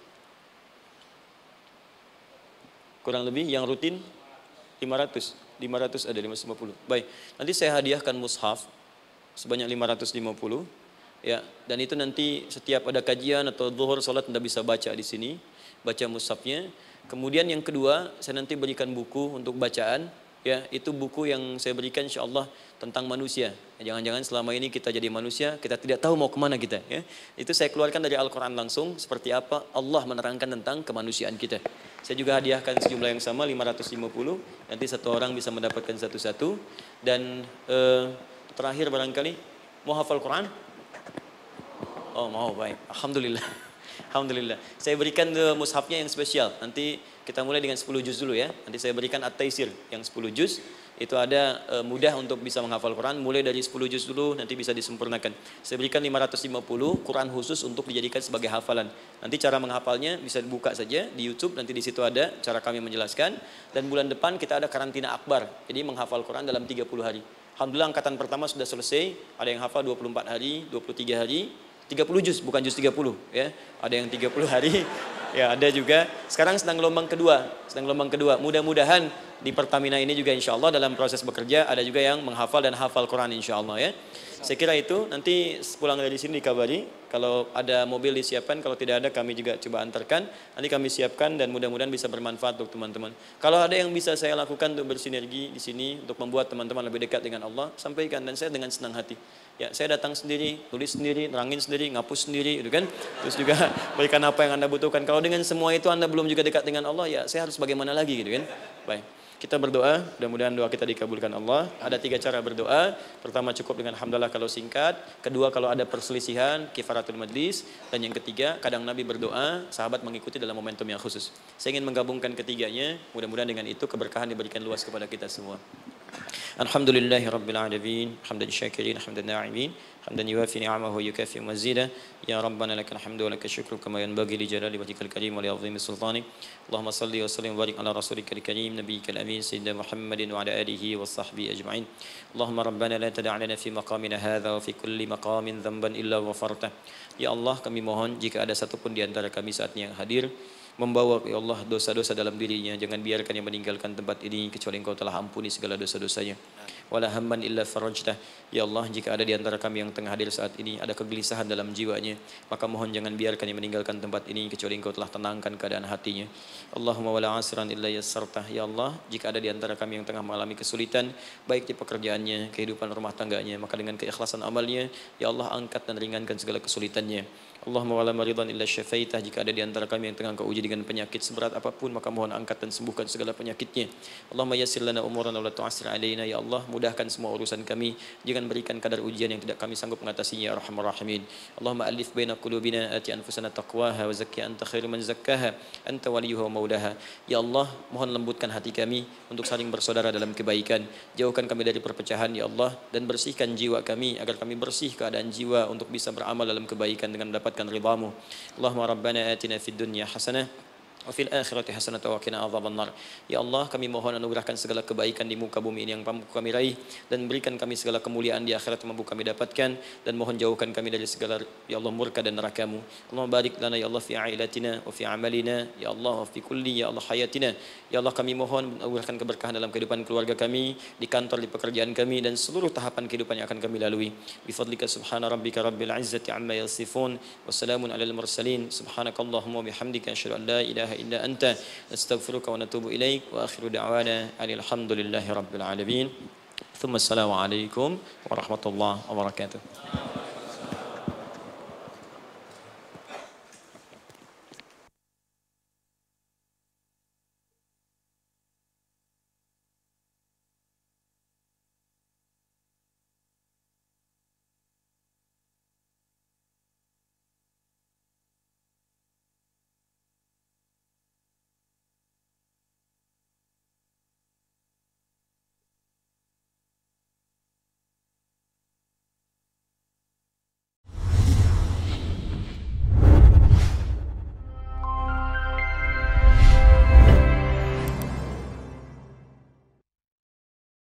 Kurang lebih yang rutin 500 ada 550. Baik, nanti saya hadiahkan mushaf sebanyak 550 ya, dan itu nanti setiap ada kajian atau zuhur salat Anda bisa baca di sini, baca mushafnya. Kemudian yang kedua, saya nanti berikan buku untuk bacaan ya, itu buku yang saya berikan insyaallah tentang manusia. Jangan-jangan selama ini kita jadi manusia, kita tidak tahu mau kemana kita ya. Itu saya keluarkan dari Al-Quran langsung, seperti apa Allah menerangkan tentang kemanusiaan kita. Saya juga hadiahkan sejumlah yang sama 550. Nanti satu orang bisa mendapatkan satu-satu. Dan terakhir barangkali mau hafal Quran? Oh mau, baik. Alhamdulillah. Alhamdulillah. Saya berikan mushafnya yang spesial. Nanti kita mulai dengan 10 juz dulu ya. Nanti saya berikan At-Taisir yang 10 juz. Itu ada mudah untuk bisa menghafal Quran. Mulai dari 10 juz dulu, nanti bisa disempurnakan. Saya berikan 550 Quran khusus untuk dijadikan sebagai hafalan. Nanti cara menghafalnya bisa dibuka saja di YouTube. Nanti di situ ada cara kami menjelaskan. Dan bulan depan kita ada karantina akbar. Jadi menghafal Quran dalam 30 hari. Alhamdulillah angkatan pertama sudah selesai. Ada yang hafal 24 hari, 23 hari. 30 juz, bukan juz 30 ya. Ada yang 30 hari. Ya, ada juga. Sekarang sedang gelombang kedua. Mudah-mudahan di Pertamina ini juga insya Allah dalam proses bekerja ada juga yang menghafal dan hafal Quran insya Allah ya. Saya kira itu, nanti pulang dari sini dikabari, kalau ada mobil disiapkan, kalau tidak ada kami juga coba antarkan, nanti kami siapkan dan mudah-mudahan bisa bermanfaat untuk teman-teman. Kalau ada yang bisa saya lakukan untuk bersinergi di sini, untuk membuat teman-teman lebih dekat dengan Allah, sampaikan, dan saya dengan senang hati. Ya, saya datang sendiri, tulis sendiri, nerangin sendiri, ngapus sendiri, gitu kan. Terus juga berikan apa yang Anda butuhkan. Kalau dengan semua itu Anda belum juga dekat dengan Allah, ya saya harus bagaimana lagi gitu kan. Baik. Kita berdoa, mudah-mudahan doa kita dikabulkan Allah. Ada 3 cara berdoa. Pertama cukup dengan hamdalah kalau singkat. Kedua kalau ada perselisihan, kifaratul majlis. Dan yang ketiga, kadang Nabi berdoa, sahabat mengikuti dalam momentum yang khusus. Saya ingin menggabungkan ketiganya. Mudah-mudahan dengan itu keberkahan diberikan luas kepada kita semua. Alhamdulillahi Rabbil Alamin, hamdan syakirin, hamdan na'imin, hamdan yuwafi ni'amahu wa yukafi mazida. Ya Rabbana lakal hamdu wa lakal syukru kama yanbaghi li jalali wajhikal karim wa li 'azimi sultanik. Allahumma salli wa sallim wa barik ala rasulika karim nabiyyikal amin sayyidina Muhammadin wa ala alihi wa sahbihi ajma'in. Allahumma rabbana la tada' lana fi maqamina hadha wa fi kulli maqamin dhanban illa ghafartah. Ya Allah, kami mohon jika ada satu pun di antara kami saat ini yang hadir membawa ya Allah dosa-dosa dalam dirinya, jangan biarkan yang meninggalkan tempat ini kecuali Engkau telah ampuni segala dosa-dosanya. Wala hamman illa farajtah. Ya Allah, jika ada di antara kami yang tengah hadir saat ini ada kegelisahan dalam jiwanya, maka mohon jangan biarkan yang meninggalkan tempat ini kecuali Engkau telah tenangkan keadaan hatinya. Allahumma wala asran illa yassartah. Ya Allah, jika ada di antara kami yang tengah mengalami kesulitan baik di pekerjaannya, kehidupan rumah tangganya, maka dengan keikhlasan amalnya ya Allah angkat dan ringankan segala kesulitannya. Allahumma wala maridan illa syafaitah. Jika ada di antara kami yang tengah Engkau uji dengan penyakit seberat apapun, maka mohon angkat dan sembuhkan segala penyakitnya. Allahumma yassir lana umurana wa la tu'assir alaina. Ya Allah, mudahkan semua urusan kami, jangan berikan kadar ujian yang tidak kami sanggup mengatasinya ya arhamar rahimin. Allahumma alif baina qulubina, ati anfusana taqwaha wa zakki anta khairu man zakkaha, anta waliyuha wa maulaha. Ya Allah, mohon lembutkan hati kami untuk saling bersaudara dalam kebaikan. Jauhkan kami dari perpecahan ya Allah, dan bersihkan jiwa kami agar kami bersih keadaan jiwa untuk bisa beramal dalam kebaikan dengan mendapatkan ridhamu. Allahumma rabbana atina fid dunya hasanah wa fil akhirati hasanah wa qina adzabannar. Ya Allah, kami mohon anugerahkan segala kebaikan di muka bumi ini yang mampu kami raih, dan berikan kami segala kemuliaan di akhirat yang mampu kami dapatkan, dan mohon jauhkan kami dari segala ya Allah murka dan neraka-Mu. Allahumma barik lana ya Allah fi ailatina wa fi amalina ya Allah wa fi kulli ya Allah hayatina. Ya Allah, kami mohon anugerahkan keberkahan dalam kehidupan keluarga kami, di kantor, di pekerjaan kami, dan seluruh tahapan kehidupan yang akan kami lalui. Bi fadlika subhana rabbika rabbil izzati amma yasifun wa salamun alal mursalin. Subhanakallahumma wa bihamdika asyhadu an la ilaha illa anta nastaghfiruka wa natubu ilaik wa akhiru da'wana alhamdulillahi rabbil alamin. Thumma assalamu alaikum warahmatullahi wabarakatuh.